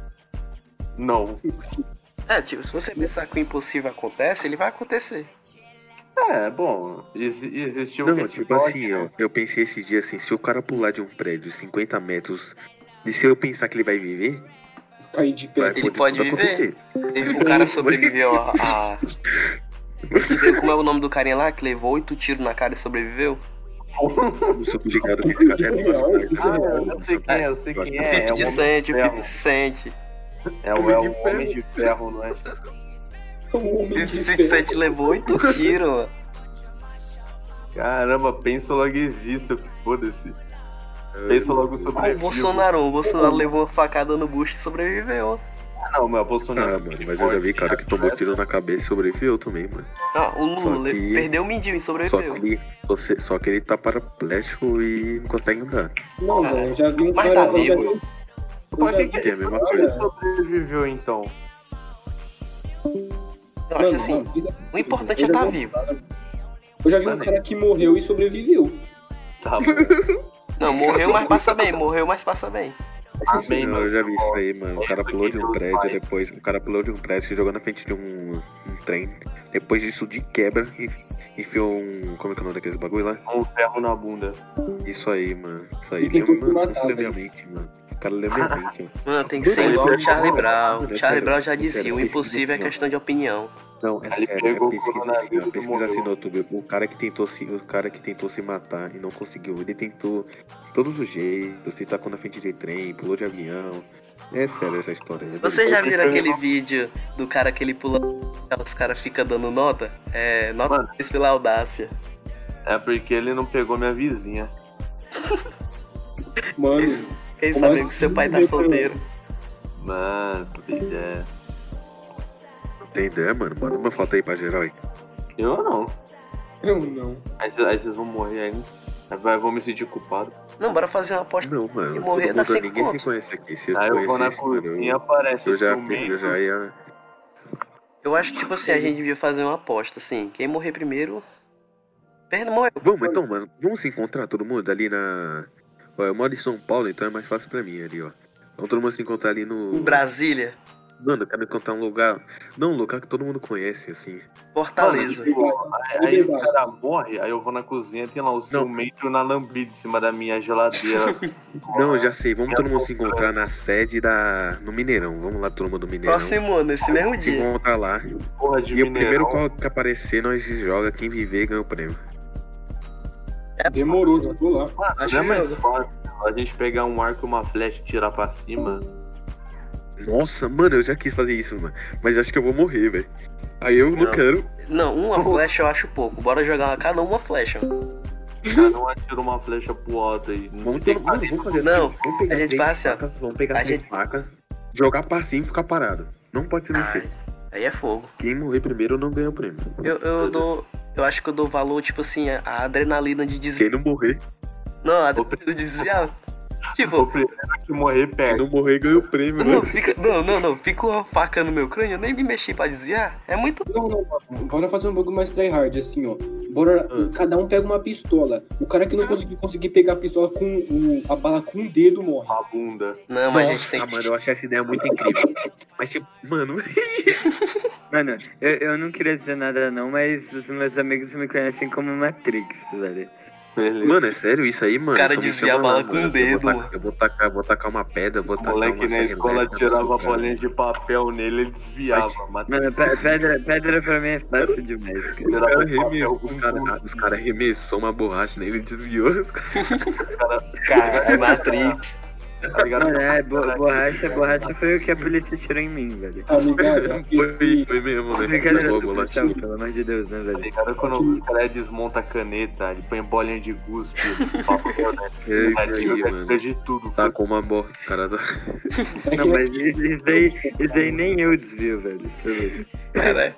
Não. É, tipo, se você pensar que o impossível acontece, ele vai acontecer. É, bom, exi- existiu um Não, tipo assim, ó, eu pensei esse dia assim, se o cara pular de um prédio cinquenta metros, e se eu pensar que ele vai viver, Cair de pé. vai Ele poder pode tudo viver. acontecer. O cara sobreviveu a. a... Como é o nome do carinha lá que levou oito tiros na cara e sobreviveu? Eu sou ligado que esse cara é real, isso é Ah, real. eu sei quem é, eu sei Eu acho quem que é. É fifty o Homem Cent, de o Ferro. fifty Cent. É o, é o Homem de Ferro, não é? O homem de fifty ferro. Cent levou oito tiros, mano. Caramba, pensa logo existe, foda-se. Pensa logo Ah, sobre o Bolsonaro, o Bolsonaro levou uma facada no bucho e sobreviveu. Não, mas o Bolsonaro. Ah, mano, mas eu já vi cara que tomou tiro na cabeça e sobreviveu também, mano. Ah, o Lula Só que- perdeu o mindinho e Só sobreviveu. que ele, você, só que ele tá paraplégico e não consegue andar. Não, velho, eu já vi um Mas cara. tá eu já vivo. vi- eu Por já que vi- Que é a mesma Por que coisa. ele sobreviveu então? Eu acho Mano, assim, mano, fica- o importante é eu já estar vi um vivo. cara- Eu já vi um Mano. cara que morreu e sobreviveu. Tá bom. Não, morreu, mas passa bem. Morreu, mas passa bem. Amém, Não, mano. eu já vi isso aí, mano. O cara Isso pulou aqui de um Deus prédio, Pai. depois o cara pulou de um prédio, se jogou na frente de um, um trem. Depois disso, de quebra, e enfiou um. Como é que é o nome daquele bagulho lá? Um ferro na bunda. Isso aí, mano. Isso aí. E tentou se mano, matar, isso leu minha velho. mente, mano. O cara leu minha mente, mano. Mano, tem que ser igual o Charlie Brown. Mano, é Charlie sério, Brown já é dizia, sério, o pesquisa impossível é assim, ó. questão de opinião. Não, é Ele sério, pegou é o pesquisa assim, coronavírus ó, e pesquisa assim morreu. no YouTube. O cara que tentou se, o cara que tentou se matar e não conseguiu, ele tentou de todos os jeitos, se tacou na frente de trem, pulou de avião. É sério essa história. né? Vocês já viram aquele vídeo do cara que ele pula, os caras ficam dando nota? É, nota Mano. dez pela audácia. É porque ele não pegou minha vizinha. Mano, Quem Como sabe que assim, seu pai tá meu solteiro? Mano, que tem ideia. Tem ideia, mano? Manda uma foto aí pra geral aí. Eu não. eu não. Aí, cê- aí vocês vão morrer ainda. Aí vai- vão me sentir culpado. Não, bora fazer uma aposta. Não, mano. E morrer todo dá mundo, cinco ninguém conto. se conhece aqui. Se eu Aí te eu vou na conhecesse, mano, cozinha, eu, aparece eu, o já, ciumento. eu já ia. Eu acho que, tipo assim, a gente devia fazer uma aposta, assim. Quem morrer primeiro. Perde, morreu. Vamos então, mano. Vamos se encontrar todo mundo ali na. Ó, eu moro em São Paulo, então é mais fácil pra mim ali, ó. Vamos todo mundo se encontrar ali no. Em Brasília, Mano, eu quero encontrar um lugar. Não, um lugar que todo mundo conhece, assim. Fortaleza. Mano, tipo, aí, aí os caras morrem, aí eu vou na cozinha, tem lá o ciumento na lambrita em cima da minha geladeira. Não, eu já sei. Vamos todo mundo se encontrar na sede da. No Mineirão. Vamos lá, todo mundo do Mineirão. Próximo ano, esse mesmo Se dia. encontrar lá. Porra de E o Mineirão. primeiro qual que aparecer, nós joga. Quem viver ganha o prêmio. Demorou, já tô lá. Mano, Acho não é mais justo. fácil a gente pegar um arco e uma flecha e tirar pra cima. Nossa, mano, eu já quis fazer isso, mano. Mas acho que eu vou morrer, velho. Aí eu não, Não. quero. Não, uma flecha eu acho pouco. Bora jogar cada uma flecha. Cada um atira uma flecha pro alto aí. Não Vamos, tem todo, mano, vamos fazer Não, assim. Vamos pegar a gente três faz assim, ó. facas, vamos pegar A três gente- facas, jogar pra cima e ficar parado. Não pode se mexer. Ai, aí é fogo. Quem morrer primeiro não ganha o prêmio. Eu, eu dou. Eu acho que eu dou valor, tipo assim, a a adrenalina de desviar. Quem não morrer, Não, a adrenalina de desviar. O Tipo, primeiro que morrer quem perde. não morrer ganha o prêmio, não, né? fica, não, não, não. Fica uma faca no meu crânio, eu nem me mexi pra desviar. É muito. Não, não, mano. Bora fazer um bagulho mais tryhard, assim, ó. Bora, Ah. cada um pega uma pistola. O cara que não conseguir, conseguir pegar a pistola com o, a bala com o dedo morre. A bunda. Não, mas a Nossa, gente tem que. mano, eu achei essa ideia muito incrível. Mas tipo, mano, Mano, eu, eu não queria dizer nada não, mas os meus amigos me conhecem como Matrix, velho. Beleza. mano, é sério isso aí, mano? cara Então me desvia a chama bala lá, com mano. o dedo, Eu vou, mano. tacar, eu vou tacar, vou tacar uma pedra, vou O tacar moleque uma na serra escola elétrica tirava no a cara. bolinha de papel nele, ele desviava. Mas Mano, pe- pedra, pedra pra mim é fácil demais, cara. Os tirava caras papel arremessou, com os caras tudo. os cara arremessou uma borracha nele e desviou. Os caras- Cara, é Matrix. Tá ligado? Mano, é, bo borracha, borracha foi o que a polícia tirou em mim, velho. Tá ligado? Foi, foi mesmo, né? Brincadeira Boa, do bolacha. céu, pelo amor de Deus, né, Tá velho? ligado? Quando o cara desmonta a caneta, ele põe bolinha de guspe, papel, né? É isso aí, Ele mano. de tudo. Tá com uma bola. Cara, tá... Não, mas isso, isso, aí, isso aí nem eu desvio, velho. Caralho.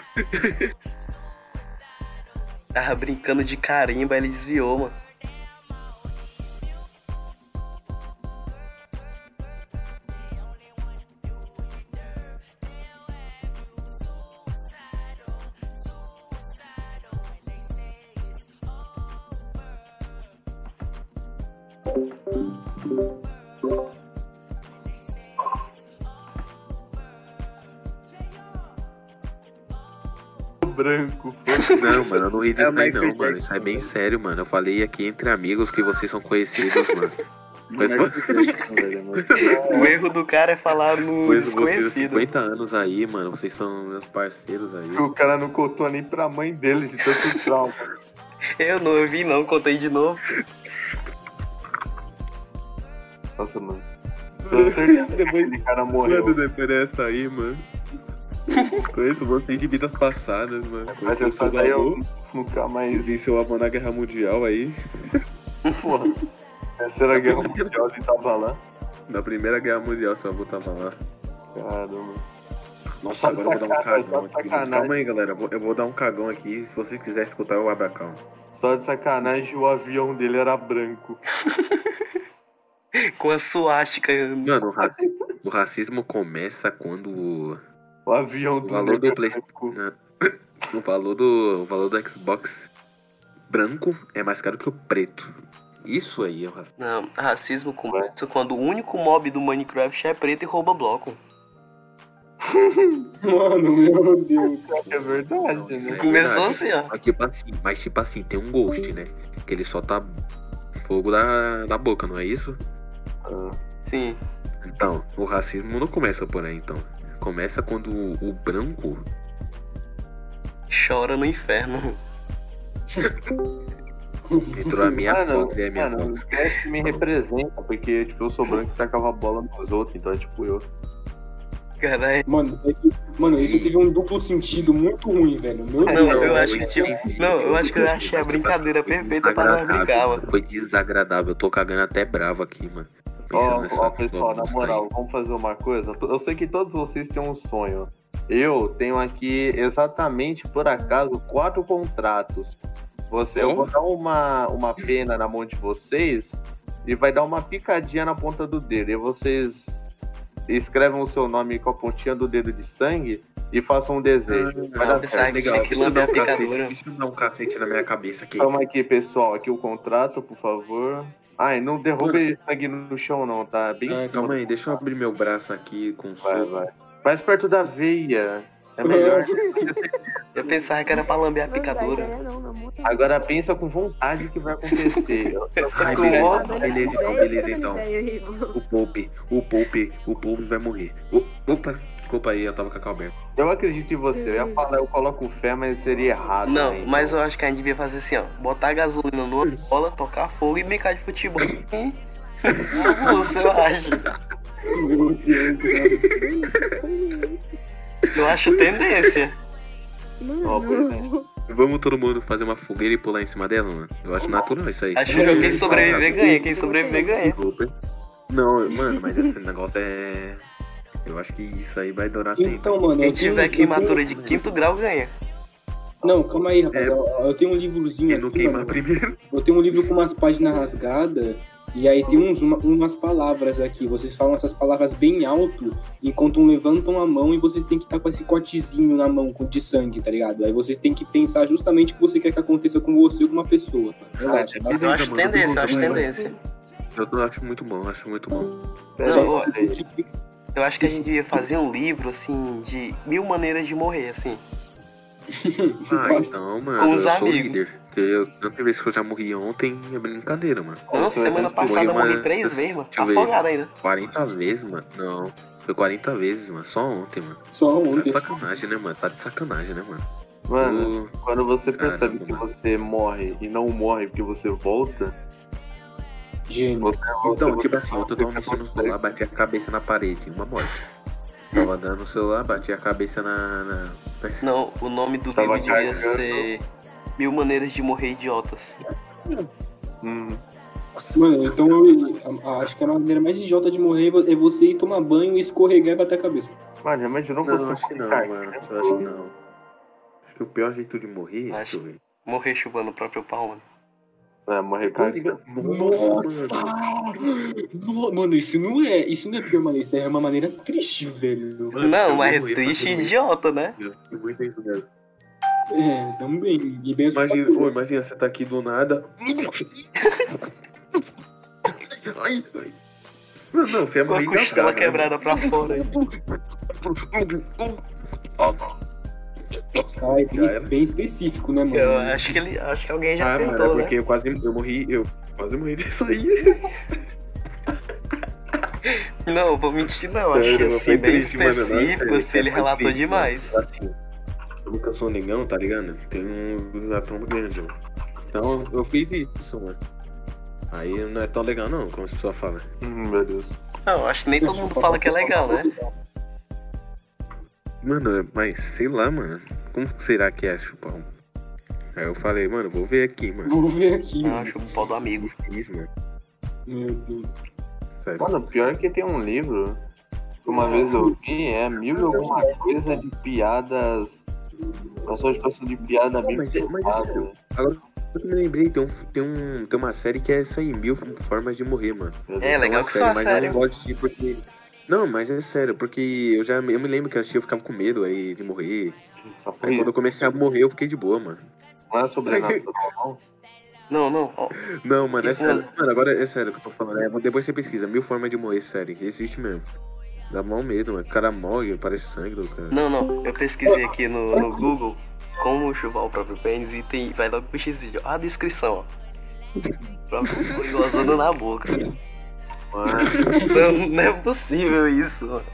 Tava brincando de carimba, ele desviou, mano. Branco. Não, mano, eu não ri disso É o aí Michael não, mano. Jackson, Isso é bem sério, mano. Eu falei aqui entre amigos que vocês são conhecidos, mano. Mas, O erro do cara é falar no Pois vocês desconhecido. cinquenta anos aí, mano. Vocês são meus parceiros aí. O cara não contou nem pra mãe dele de tanto trauma. Eu não eu vi não, contei de novo. Nossa, mano. Eu certeza que aquele cara morreu. Mano, depois dessa aí, mano. Conheço vocês de vidas passadas, mano. Mas Conheço eu seu daí eu avô. nunca mais. Vi seu avô na Guerra Mundial aí. Porra. Terceira Guerra Mundial ele tava lá. Na Primeira Guerra Mundial seu avô tava lá. Caramba. Nossa, Só agora eu vou dar um sacanagem, cagão só aqui. sacanagem. Calma aí, galera. Eu vou, eu vou dar um cagão aqui. Se vocês quiserem escutar, eu abro a calma. Só de sacanagem o avião dele era branco. Com a suástica. Mano, o, ra- o racismo começa quando o, O avião o do valor do nego é PlayStation. branco. O valor do, o valor do Xbox branco é mais caro que o preto. Isso aí é o racismo. Não, racismo começa quando o único mob do Minecraft é preto e rouba bloco. Mano, meu Deus. É verdade, Não, isso né? é Começou verdade. assim, ó. Mas tipo assim, mas tipo assim, tem um Ghost, né? Que ele solta fogo da, da boca, não é isso? Sim. Então, o racismo não começa por aí, então. Começa quando o, o branco... Chora no inferno. Entrou a minha Mano, foto e a minha mano, foto. esquece que me representa, porque tipo, eu sou branco e tacava a bola nos outros, então é tipo eu. Caralho. Mano, esse, mano, isso teve um duplo sentido muito ruim, velho. Meu Não, Deus. eu acho que tipo. Não, eu acho que eu achei a brincadeira perfeita pra nós brincar, mano. Foi desagradável, eu tô cagando até bravo aqui, mano. Pensando Ó, nessa ó, pessoal, na bosta moral, aí. vamos fazer uma coisa. Eu sei que todos vocês têm um sonho. Eu tenho aqui exatamente, por acaso, quatro contratos. Você, eu vou dar uma, uma pena na mão de vocês e vai dar uma picadinha na ponta do dedo. E vocês escrevam o seu nome com a pontinha do dedo de sangue e façam um desejo. Vai Não, dar pensar certo. que tinha que lamber a picadura. Deixa eu dar um cacete na minha cabeça aqui. Toma aqui, pessoal, aqui o contrato, por favor. Ai, não derrube sangue no chão não, tá? Bem em Ah, cima. calma aí, deixa eu abrir meu braço aqui com Vai, soco. vai. Mais perto da veia. É melhor. Eu pensava que era pra lamber a picadura. Agora pensa com vontade que vai acontecer. Ai, Com beleza, moto. beleza então, beleza então. O Pope, o Pope, o Pope vai morrer. O- Opa, desculpa aí, eu tava com a calma aberta. Eu acredito em você. Eu ia falar, eu coloco fé, mas seria errado. Não, né, mas então. eu acho que a gente devia fazer assim, ó. Botar gasolina numa bola, tocar fogo e brincar de futebol. Você, eu acho. Meu Deus, velho. Eu acho tendência. Ó, pois é. Vamos todo mundo fazer uma fogueira e pular em cima dela, mano. Eu acho natural isso aí. Acho que quem sobreviver ganha. Quem sobreviver ganha. Não, mano, mas esse negócio é... Eu acho que isso aí vai durar tempo. Então, mano, Quem eu tenho, tiver eu queimadura tenho- de quinto grau ganha. Não, calma aí, rapaz. É. Eu, eu tenho um livrozinho Quem não aqui, queimar mano. primeiro. Eu tenho um livro com umas páginas rasgadas. E aí tem uns, uma- umas palavras aqui. Vocês falam essas palavras bem alto, enquanto um levantam a mão e vocês têm que estar com esse cortezinho na mão com- de sangue, tá ligado? Aí vocês têm que pensar justamente o que você quer que aconteça com você ou com uma pessoa. Relaxa, tá? Eu acho tendência, eu acho tendência. Eu tô- acho muito bom, acho muito bom. Pera Não, aí, ó, olha aí. Eu acho que a gente devia fazer um livro, assim, de mil maneiras de morrer, assim. Ah, Nossa. então, mano, Com eu os sou amigos. líder. Porque eu, tanta vez que eu já morri ontem é brincadeira, mano. Não, Você vai semana ter que passada eu morrer morri uma- três vezes, mano. deixa eu ver. Afogado ainda. quarenta vezes, mano. Não, foi quarenta vezes, mano. Só ontem, mano. Só Tá ontem. de sacanagem, né, mano? Tá de sacanagem, né, mano? Mano, Ô, quando você percebe Caramba, que mano. você morre e não morre porque você volta, Gênio. Então, tipo assim, eu tava mexendo no celular, bati a cabeça na parede, uma morte. Tava dando no celular, bati a cabeça na... na... Não, o nome do Tava livro devia carregando. ser Mil Maneiras de Morrer Idiotas. Hum. Mano, então eu, a- acho que a maneira mais idiota de morrer é você ir tomar banho, escorregar e bater a cabeça. Mano, já imaginou Não, você acho que não, ficar- mano. Eu acho que não. Acho que o pior jeito de morrer... Acho. deixa eu ver. Morrer chupando o próprio pau, mano. É, morrer carregando. Nossa! No- Mano, isso não é. Isso não é pior maneira, isso é uma maneira triste, velho. Mano, Não, eu mas é morri triste e fazendo idiota, né? isso. Eu morri fazendo isso. É, também. E bem Imagina, ô, imagina, você tá aqui do nada. Ai, ai. Não, não, você é Com a morrer costela engasgado, né? quebrada pra fora. Ai, bem, Já era. bem específico, né, mano? Eu acho que ele. Acho que alguém já Ah, mano, é tentou, porque né? eu quase eu morri, eu quase morri disso aí. Não, eu vou mentir não. Acho que Sério, assim, foi bem triste, mano, não, específico, sério, assim, ele foi relatou triste, demais. mano. Assim, como que eu sou negão, tá ligado? Tem um latão grande, mano. Então eu fiz isso, mano. Aí não é tão legal não, como a pessoa fala. Hum, meu Deus. Não, acho que nem todo mundo fala que é legal, né? Mano, mas sei lá, mano. Como será que é chupar um? Aí eu falei, mano, vou ver aqui, mano. Vou ver aqui, Não, mano. acho o pau do amigo. Fiz, mano. Meu Deus. Sério. Mano, pior é que tem um livro que uma vez eu vi, é mil e alguma coisa de piadas. Passou de passou de piada bem Mas, é- mas é pesada. sério. Agora eu que me lembrei, tem, um, tem, um, tem uma série que é essa aí, Mil Formas de Morrer, mano. É, legal uma que só a mas série. eu não gosto de assistir porque... Não, mas é sério, porque eu já eu me lembro que eu assisti, eu ficava com medo aí de morrer. Só por Aí isso. quando eu comecei a morrer, eu fiquei de boa, mano. Não é sobrenatural, não. Não, não. Ó, Não, mano, é Que sério. mano? Mano, agora é sério que eu tô falando. É, depois você pesquisa, Mil Formas de Morrer, sério, que existe mesmo. Dá mal medo, mano. O cara morre, parece sangue do cara. não, não. Eu pesquisei aqui no, no Google como chuvar o próprio pênis e tem. Vai logo pro X-Vídeo. Ó a descrição, ó. O próprio pênis gozando na boca. Mano, Não, não é possível isso, mano.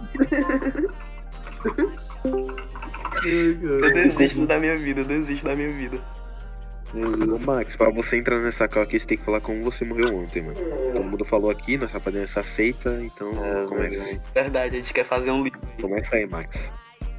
Eu desisto da minha vida, eu desisto da minha vida. Ô, Max, pra você entrar nessa cal aqui, você tem que falar como você morreu ontem, mano. Todo mundo falou aqui, nós rapaziada essa seita, então É, começa. verdade. Verdade, a gente quer fazer um livro. Começa aí, Max.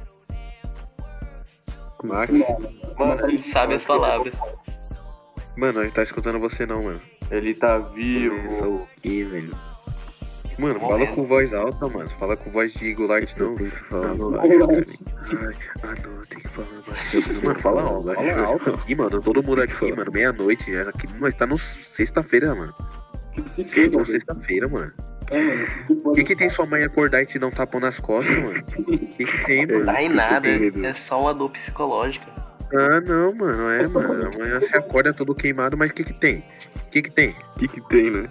Max? mano, A gente sabe as palavras. Mano, a gente tá escutando você não, mano. ele tá Começa vivo. o quê, velho? Mano, Morrendo. fala com voz alta, mano. Fala com voz de Goulart, não. Fala Não, baixo, Goulart. cara. Ai, ah, não, tem que falar baixo. Mano, fala alto. Fala alto aqui, mano. Todo mundo aqui, mano. Meia-noite. Aqui nós tá no sexta-feira, mano. Se Tô foda, velho. sexta-feira, mano. É, mano. Se O foda. que que tem sua mãe acordar e te dar um tapão nas costas, mano? O que que tem, mano? Dá em nada, é só uma dor psicológica. Ah, não, mano. É, É só mano. uma- Amanhã você acorda todo queimado, mas o que que tem? O que que tem? O que que tem, né?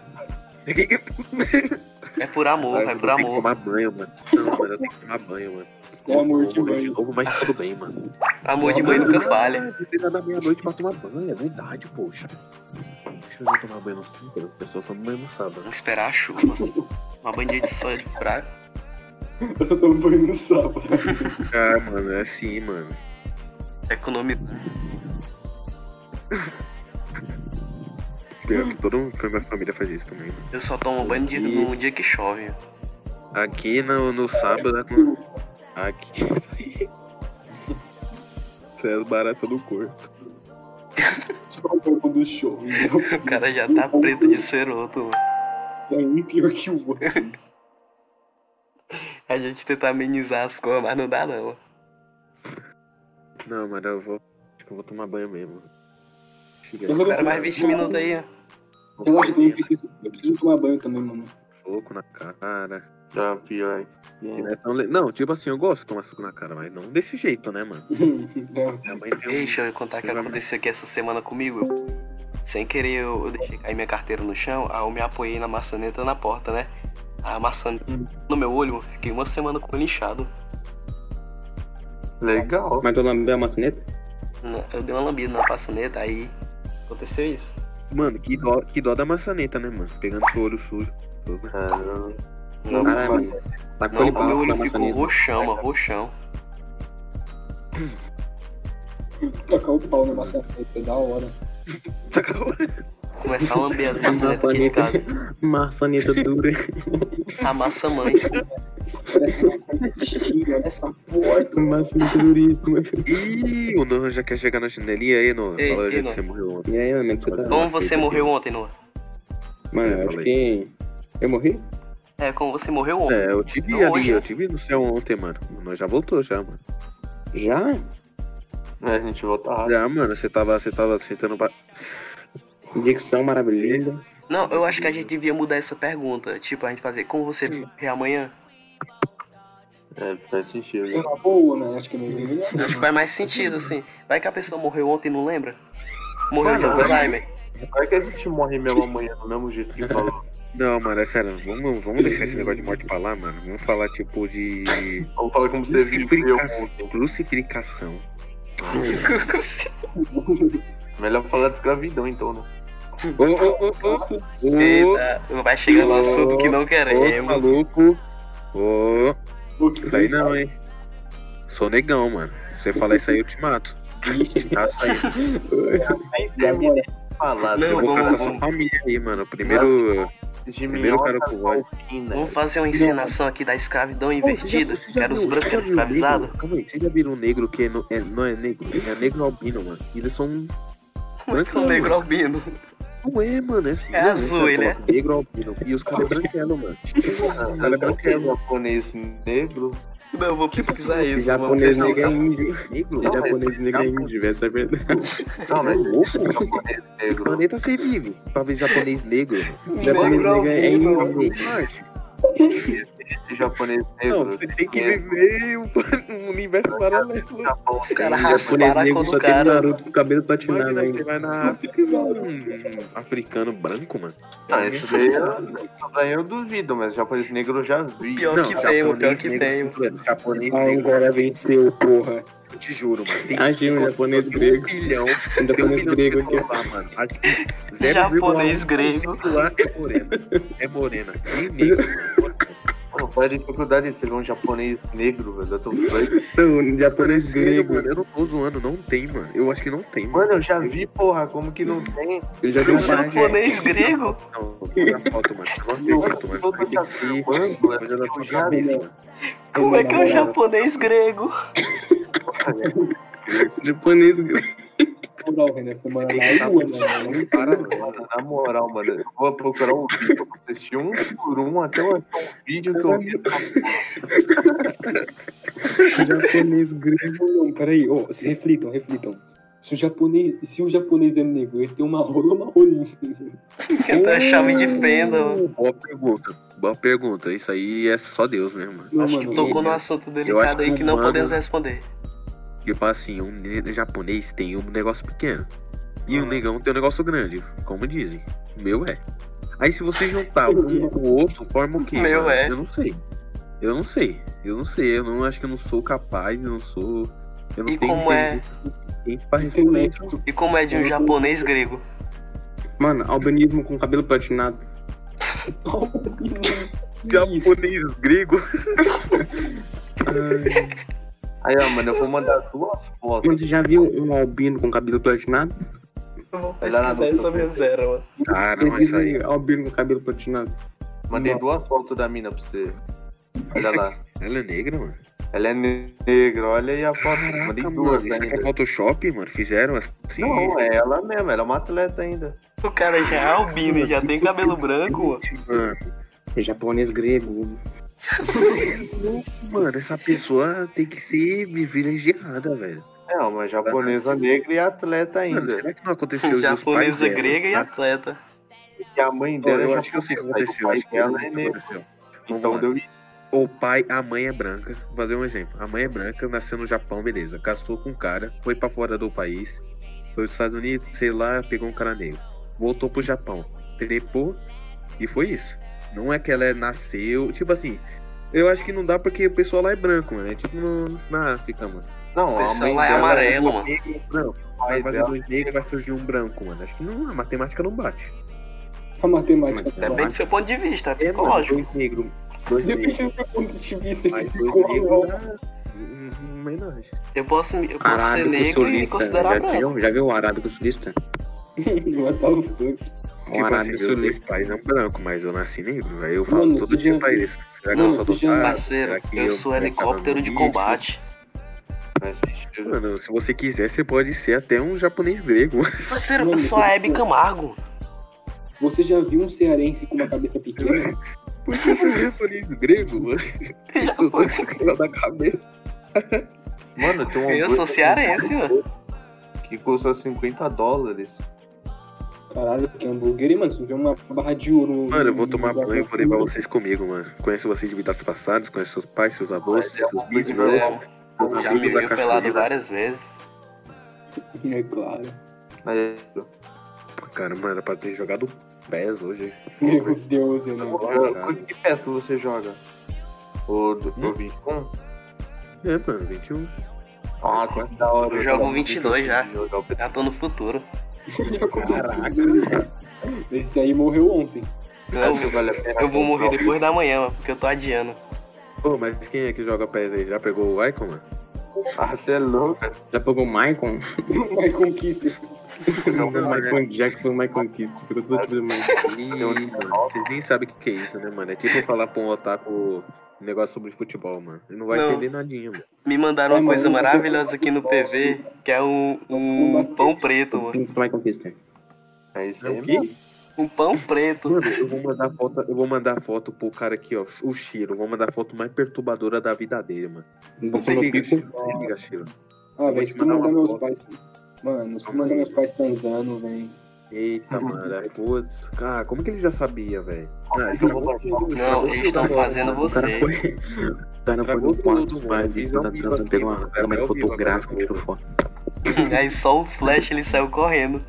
É por amor, vai eu por tenho que amor. tomar banho, mano. Não, mano, eu tenho que tomar banho, mano. É amor Eu de vou morrer banho. de novo, mas tudo bem, mano. Amor de mãe nunca falha. Não precisa da meia-noite pra tomar banho, é verdade, poxa. Deixa eu ir tomar banho no sábado, a pessoa toma banho no sábado. Vamos esperar a chuva. Uma bandinha de soja de praia. Eu só tô banho no sábado. Ah, mano, é assim, mano. Economia. Pior que todo mundo, minha família faz isso também, mano. Eu só tomo banho de, num dia que chove. Aqui no, no sábado, é com... aqui. Isso é as baratas do corpo. Só o corpo do show. O cara já tá preto de ceroto, mano. É um pior que o outro. A gente tenta amenizar as coisas, mas não dá não. Não, mas eu vou. Acho que eu vou tomar banho mesmo. Chega. Espera mais vinte minutos aí, ó. Relaxa, eu preciso, eu preciso tomar banho também, mano. Soco na cara. Tá pior. Que não, é tão le- não, tipo assim, eu gosto de tomar soco na cara, mas não desse jeito, né, mano? Minha mãe tem um- Deixa eu contar o que aconteceu aqui essa semana comigo. Sem querer, eu, eu deixei cair minha carteira no chão, aí eu me apoiei na maçaneta na porta, né? A maçaneta no meu olho, eu fiquei uma semana com ele inchado. Legal. Mas tu lambeu a maçaneta? Eu dei uma lambida na maçaneta, aí aconteceu isso. Mano, que dó, que dó da maçaneta, né, mano? Pegando seu olho sujo. É, Não, Caralho, mas- mano. não, Tacou-lhe o meu bafo na olho ficou maçaneta. roxão, mano, roxão. Tacar o pau na maçaneta, é da hora. Começar a lamber as maçanetas aqui de casa. Maçaneta dura. A massa mãe. Parece uma essa porta. Maçaneta duríssima. Ih, o Noah já quer chegar na janelinha aí, Noah. Ei, Fala ei, onde Noah. você morreu ontem. E aí, mano, como você tá? Como você morreu ontem, Noah? Mano, eu acho que... Eu morri? É, como você morreu ontem. É, eu te vi Não, ali, hoje. eu te vi no céu ontem, mano. Nós já voltou já, mano. Já? É, a gente volta rápido. Já, mano, você tava, você tava sentando pra... Dicção maravilhosa. Não, eu acho que a gente devia mudar essa pergunta. Tipo, a gente fazer como você morrer amanhã. É, faz sentido. É uma boa, né? Acho que não é Acho que faz mais sentido, assim. Vai que a pessoa morreu ontem e não lembra? Morreu Mano, de Alzheimer. Vai que a gente morre mesmo amanhã, do mesmo jeito que falou. Não, mano, é sério, vamos, vamos deixar esse negócio de morte pra lá, mano. Vamos falar, tipo, de... Vamos falar como você viveu ontem. Crucificação. Melhor falar de escravidão, então, né? Ô, ô, ô, ô. Eita, vai chegar no assunto que não Ô, queremos. maluco. Ô. Isso aí não, hein. Sou negão, mano. Se você falar isso aí, eu te mato. Já saiu. Falar, Não, Eu vou vamos- caçar vamos- sua família aí, mano. Primeiro... Primeiro cara com voz. Vamos fazer uma encenação aqui da escravidão invertida. Você já Que era os viu- brancos você já viu um escravizados. negro? Calma aí, você já viram um negro que é no- é- não é negro? É negro albino, mano. Eles são... O negro albino. Não é, mano. É, É não, azul, você ele é. coloca negro albino. E os caras é branquelo, mano. Os caras é branquelo. japonês negro. Não, eu vou pesquisar isso. Japonês vou negro é pesquisar. índio. Negro? Não, Japonês negro é índio, essa é verdade. Não, mas louco? japonês Que negro. planeta você vive? Pra ver japonês negro? Japonês negro é índio. Esse japonês negro. Não, você tem que viver um, um universo paralelo. Os caras Japonês rasparam a negro cor só do tem cara. Naruto com o cabelo patinado Imagina, você ainda. vai na África e vê um africano branco, mano. Ah, isso daí, eu, isso daí eu duvido, mas japonês negro eu já vi. Pior Não, que tem, pior japonês que negro, tem. Japonês A negro, Angola venceu, porra. eu te juro, mano. Tem Achei um japonês tem grego. Um bilhão, Um tem um japonês bilhão grego de aqui. pessoas lá, mano. Acho que zero vírgula um Japonês grego. lá é morena. É morena. Nem negro. Não, qual é a dificuldade de ser um japonês negro, velho? Eu tô doido. Não, um japonês Sério, grego. mano, eu não tô zoando, não tem, mano. Eu acho que não tem, mano. Mano, eu já vi, porra, como que não tem? Eu já vi Um um página. japonês grego? Não, não na foto, mano. Não acredito, mas Todo vai ter que ser japonês, coisa da sua eu já cabeça, vi. mano. Como é que é o japonês grego? Japonês grego. Moral, René, você mora na rua, mano. Não para, não. Mano, na moral, mano, eu vou procurar um vídeo pra assistir um por um até eu achar um vídeo que eu vi. Japonês grego. Não, peraí, ô, se reflitam, reflitam. Se o japonês, se o japonês é negro, ele tem uma rola ou uma rolinha? Então é chave de fenda, mano. Boa pergunta. Boa pergunta. Isso aí é só Deus mesmo, mano. Não, Acho mano, que tocou ele- num assunto eu delicado acho aí que que não humano- podemos responder. Tipo assim, um ne- japonês tem um negócio pequeno. E o Ah. negão tem um negócio grande, como dizem. O meu é. Aí se você juntar um com o outro, forma o quê? Meu mano? é. Eu não sei. Eu não sei. Eu não sei. Eu não acho que eu não sou capaz, eu não sou. Eu não E tenho como é? inteligência suficiente pra responder isso. E como é de um japonês grego? Mano, albinismo com cabelo patinado. Japonês grego. Aí, ó, mano, eu vou mandar duas fotos. Mas já viu um albino com cabelo platinado? Eu vou Vai lá na pesquisar essa dúvida. minha zero, mano. Ah, não, isso aí. Albino com cabelo platinado. Mandei duas fotos da mina pra você. Olha lá. Ela é negra, mano. Ela é ne- negra, olha aí a foto. Mandei Caraca, duas mano. Isso aqui é ainda. Photoshop, mano. Fizeram assim. Não, é ela mesmo, ela é uma atleta ainda. O cara já é albino e já tem cabelo branco, mano. Mano, Japonês grego. mano, essa pessoa tem que ser privilegiada, velho. É, uma japonesa negra e atleta Mano, ainda. será que não aconteceu dos pais Japonesa dela, grega e tá? atleta. E a mãe Ó, dela eu é acho que eu sei o que japonesa, aconteceu. mas Acho o que eu pai sei o dela é que negra. aconteceu. Vamos Então lá. deu isso. O pai, a mãe é branca. Vou fazer um exemplo. A mãe é branca, nasceu no Japão, beleza. Casou com um cara, foi pra fora do país, foi pros Estados Unidos, sei lá, pegou um cara negro. Voltou pro Japão, trepou e foi isso. Não é que ela nasceu, tipo assim, eu acho que não dá porque o pessoal lá é branco, mano. É tipo no, na África, mano. Não, O a pessoal mãe lá é dela amarelo, é mano. Negro, branco. Vai pai fazer dela. dois negros, vai surgir um branco, mano. Acho que não, a matemática não bate. A matemática. Depende do seu ponto de vista, é É, mano, psicológico. dois negros. Dois Depende negros. do seu ponto de vista. Mais Que dois se negros coloca. dá um- um homenagem. Eu posso, eu posso Arado ser com negro e sulista. considerar Já branco. viu? Já viu o arado com sulista? What the fuck? Tipo assim, meus pais não branco, mas eu nasci negro. Aí eu falo Mano, todo você dia já pra viu- eles. Será que Mano, eu sou você já- dotado? Parceiro, Será que eu sou vou entrar helicóptero no de lixo? combate. Mano, se você quiser, você pode ser até um japonês grego. Parceiro, eu Mano, sou a você- Hebe Camargo. Você já viu um cearense com uma cabeça pequena? Por que você é japonês grego, mano? Eu tô tirando da cabeça. Mano, tem um Eu sou hambúrguer cearense, mano. que custa cinquenta dólares. Caralho, que hambúrguer, hein, mano? Você não vê uma barra de ouro. Mano, eu vou tomar banho e vou levar vocês comigo, mano. Conheço vocês de vidas passadas, conheço seus pais, seus avós, seus bisavós, seus Já me amigos da viu pelado cachoeira. várias vezes. É claro. Cara, mano, era pra ter jogado pés hoje. Meu Deus, eu não. Qual que peça que você joga? O do Hum? vinte e um? É, mano, vinte e um. Nossa, que da hora. Eu jogo vinte e dois já. Já tô no futuro. Caraca. Esse aí morreu ontem. Eu, eu vou morrer depois da manhã, mano, porque eu tô adiando. Pô, mas quem é que joga pés aí? Já pegou o Icon, mano? Ah, você é louco. Já pegou o Maicon? Michael Kister. Não, o Michael Jackson, o Michael Kister. Pegou todo tipo de Michael. Ih, mano, vocês nem sabem o que, que é isso, né, mano? É tipo falar pra um otaku um negócio sobre futebol, mano. Ele não vai Não. entender nadinha, mano. Me mandaram É, uma coisa mano, maravilhosa aqui no P V, que é um, um pão preto, mano. Pinto do Michael Kister. É isso É aí, o quê? Um pão preto. Mano, eu vou mandar foto, eu vou mandar foto pro cara aqui, ó, o Shiro. Eu vou mandar a foto mais perturbadora da vida dele, mano. Um Se liga, Shiro. Se liga, Shiro. Ah, vou velho, te se tu mandar mandar uma meus foto. pais. Mano, se tu mandar meus pais transando, velho. Eita, mano. é, Putz. Cara, como que ele já sabia, velho? Ah, Não, eles estão fazendo O cara você. foi. O cara foi no quarto dos pais e tá transando, pegou uma câmera fotográfica e tirou foto. Aí só o flash ele saiu correndo.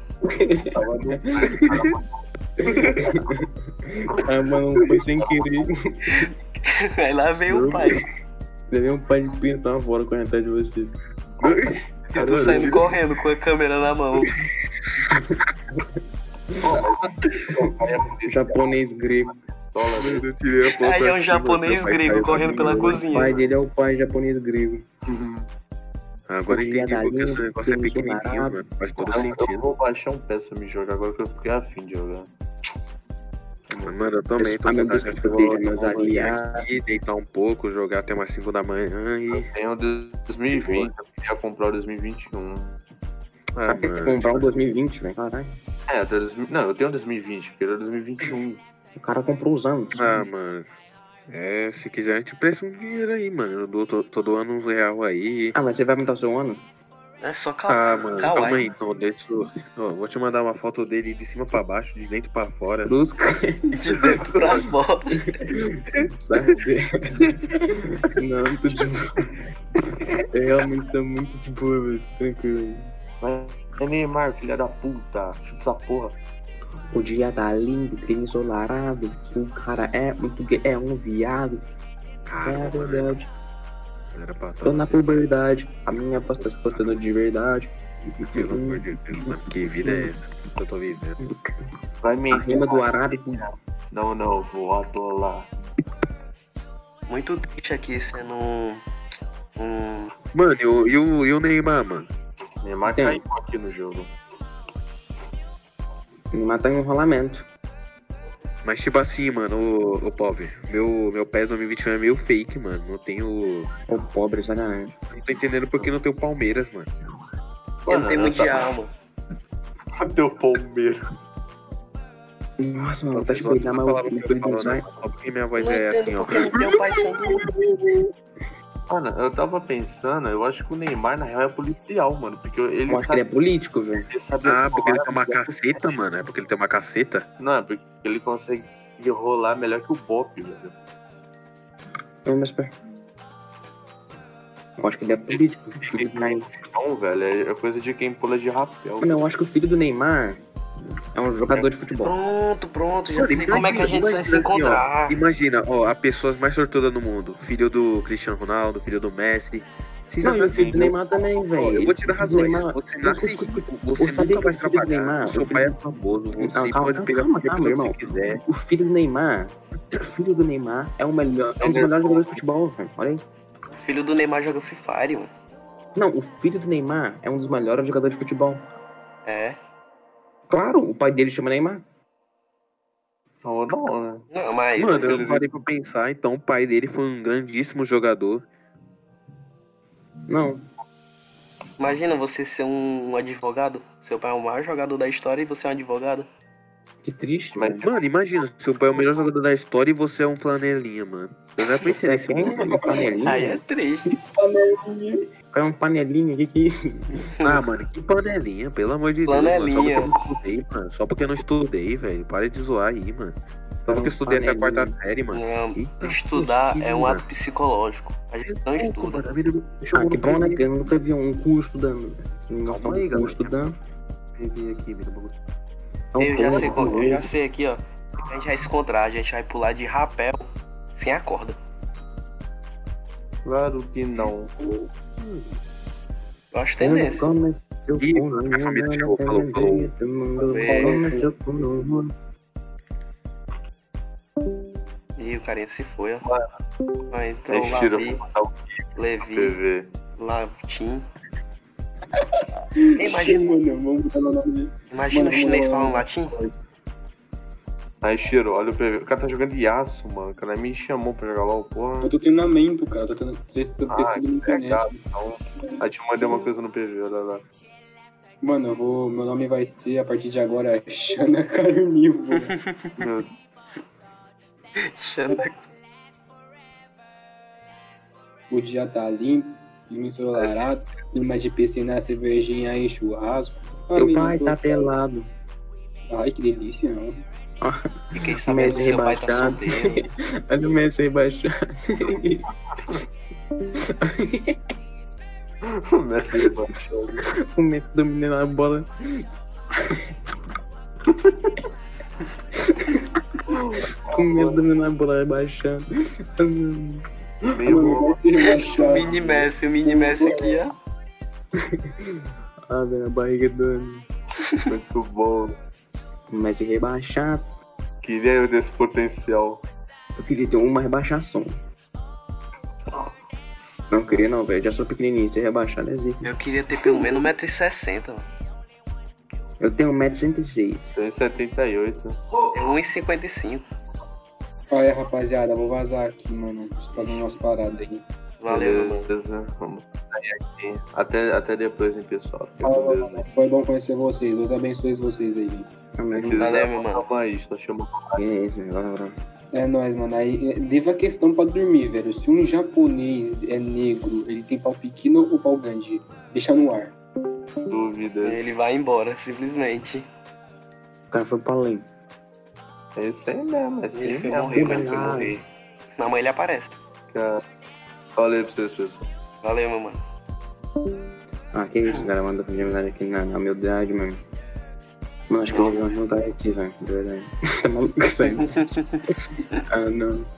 Ah, mano, foi sem querer. Aí lá veio o pai. Levei um pai de pinto lá fora correndo atrás de você. Eu tô saindo correndo com a câmera na mão. Japonês grego. Eu tirei a foto Aí é um aqui, japonês mano, meu pai grego caiu correndo pra pela mim, O cozinha. pai dele é o pai japonês grego. Agora eu Dia entendi da porque esse linha, negócio é pelos pequenininho, dourados. mano. Faz todo Eu, eu sentido. vou baixar um peça pra me jogar agora que eu fiquei afim de jogar. Mano, eu também tô Ah, meu com Deus, vontade que de proteja vou meus tomar um banho aliados. aqui, deitar um pouco, jogar até umas cinco da manhã e... Tem o dois mil e vinte, eu queria comprar o dois mil e vinte e um. Ah, Tem que mano. comprar um dois mil e vinte, velho. Caralho. É, dois mil não, eu tenho dois mil e vinte, eu queria dois mil e vinte e um. O cara comprou os anos. Ah, mano. É, se quiser a gente presta um dinheiro aí, mano. Eu dou, tô, tô doando uns real aí. Ah, mas você vai aumentar o seu ano? É só Ah, calma. mano, Kawaii. calma aí, não, deixa eu... Ó, vou te mandar uma foto dele de cima pra baixo, de dentro pra fora. Brusco. De dentro pra fora. Não, tô de boa. É, realmente tá muito de boa, velho. Tranquilo. Mas é Neymar, filha da puta, chuta essa porra. O dia tá lindo, clima ensolarado. O cara é muito gay, é um viado. Cara, É mano, verdade. era pra Tô na puberdade. A minha voz tá se postando de verdade. Pelo amor de Deus, mano, que vida é essa que eu tô vivendo? Vai me A rima do arábico. Não, não, vou atolar. Muito triste aqui sendo um. um... Mano, e o, e o, e o Neymar, mano? Neymar Tem. caiu aqui no jogo. Me matar em um rolamento. Mas tipo assim, mano, ô, ô pobre, meu, meu PES dois mil e vinte e um é meio fake, mano. Não tenho. O pobre, sacanagem. Não tô entendendo por que não tem o Palmeiras, mano. Eu não tenho mundial, mano. Cadê o Palmeiras? Nossa, mano, tá Vocês tipo já não mal falaram o o que eu não falo, sai. né? Só porque minha voz Não é assim, entendo ó. porque não tem o pai santo. Mano, eu tava pensando, eu acho que o Neymar na real é policial, mano. Porque ele Eu acho que ele é político, velho. ele sabe Ah, porque ele tem uma rolar melhor caceta, mano. É porque ele tem uma caceta? que- Não, é porque ele consegue rolar melhor que o Bop, velho. Não, mas pera. Eu acho que ele é político. O filho do Neymar. Então, velho, é coisa de quem pula de rapel. Não, eu acho que o filho do Neymar é um jogador de futebol. Pronto, pronto, já Mano, sei como é que a gente vai imagina se assim, ó, encontrar. Imagina, ó, a pessoa mais sortuda no mundo. Filho do Cristiano Ronaldo, filho do Messi. Vocês Não, e o assim, filho do Neymar também, ó, velho. eu vou te dar O razões. Neymar- Você Não, nasce escuta, rico, Eu você sabia nunca que vai o filho do trabalhar. Neymar- Seu o pai é filho- famoso, você Não, calma, pode calma, pegar calma, qualquer calma, pessoa irmão. que você quiser. O filho do Neymar, o filho do Neymar é o melhor, é um dos melhores jogadores de futebol, velho. Olha aí. Filho do Neymar joga Free Fire, mano. Não, o filho do Neymar é um dos melhores jogadores de futebol. É. Claro, o pai dele chama Neymar. Ou não, né? Não, mas. Mano, eu parei pra pensar, então o pai dele foi um grandíssimo jogador. Não. Imagina você ser um advogado. Seu pai é o maior jogador da história e você é um advogado. Que triste, mano. Mano, imagina, seu pai é o melhor jogador da história e você é um flanelinha, mano. Eu já pensei nesse mundo. Panelinha? Aí é triste. Panelinha. É um panelinha, que que é isso? Ah, mano, que panelinha, pelo amor de Panelinha. Deus. Mano. Só porque eu não estudei, mano. Só porque eu não estudei, velho. Para de zoar aí, mano. Só porque eu estudei até a quarta série, mano. Não, Eita, estudar poxa, é um mano. ato psicológico. A gente não estuda. Ah, que bom, né? Que eu nunca vi um cu estudando. Calma aí, um cu galera. estudando. Eu vi aqui, meu bagulho. Eu já sei, qual- eu já sei aqui, ó. A gente vai se encontrar, a gente vai pular de rapel sem a corda. Claro que não. Eu acho tendência. Ih, a família chegou, falou, falou. Ih, o carinha se foi, ó. Aí É entrou o tiro Lavi, Levi, T V. Latim. Imagina, mano, vamos botar no nome. Imagina Mano, o chinês mano, falando latim. Aí, Shiro, olha o P V. O cara tá jogando Yasuo, mano. O cara me chamou pra jogar LOL, porra. Eu tô treinamento, cara. Eu tô tendo- testando Ah, testando na que internet. legal, então. Aí te mandei uma coisa no P V, olha lá. Mano, eu vou. Meu nome vai ser, a partir de agora, Xana Carnívoro. Meu Xana. O dia tá limpo, clima ensolarado, clima de piscina, cervejinha e churrasco. Meu Família pai tá toda. pelado. Ai, que delícia, não. Fiquei O sabendo que Messi seu pai tá rebaixado. solteiro. Olha o Messi rebaixado. O Messi rebaixado. O Messi dominando a bola. O Messi dominando a bola rebaixando. Meio gol. O mini Messi, o mini Messi aqui, ó. Ah, velho, a barriga doendo. Muito bom. O Messi rebaixado. Queria eu desse potencial. Eu queria ter uma rebaixação. Não queria não, velho. Já sou pequenininho, ser rebaixado é zica. Eu queria ter pelo menos um metro e sessenta, mano. Eu tenho um metro e cento e seis. Tenho setenta e oito. É um e cinquenta e cinco. Olha, rapaziada, vou vazar aqui, mano. Preciso fazer umas paradas aí. Valeu, mano. Beleza, vamos sair aqui. Até, até depois, hein, pessoal. Fica Fala, com Deus, mano. Foi bom conhecer vocês. Deus abençoe vocês aí. Valeu, meu mano. Calma aí, só chama. Que isso, galera. É nóis, mano. Aí, é, deva a questão pra dormir, velho. Se um japonês é negro, ele tem pau pequeno ou pau grande? Deixa no ar. Dúvidas. Ele vai embora, simplesmente. O cara foi pra além. É isso aí mesmo, é isso Ele aí foi mesmo. morrer, velho. Ele foi morrer. Na mãe ele aparece. Cara, falei pra vocês, pessoal. Valeu, meu mano. Ah, que isso, cara. Manda fazer amizade aqui na, na humildade, mano. Mano, acho que eu vou jogar aqui, velho. De verdade. Tá maluco isso aí? Ah, não.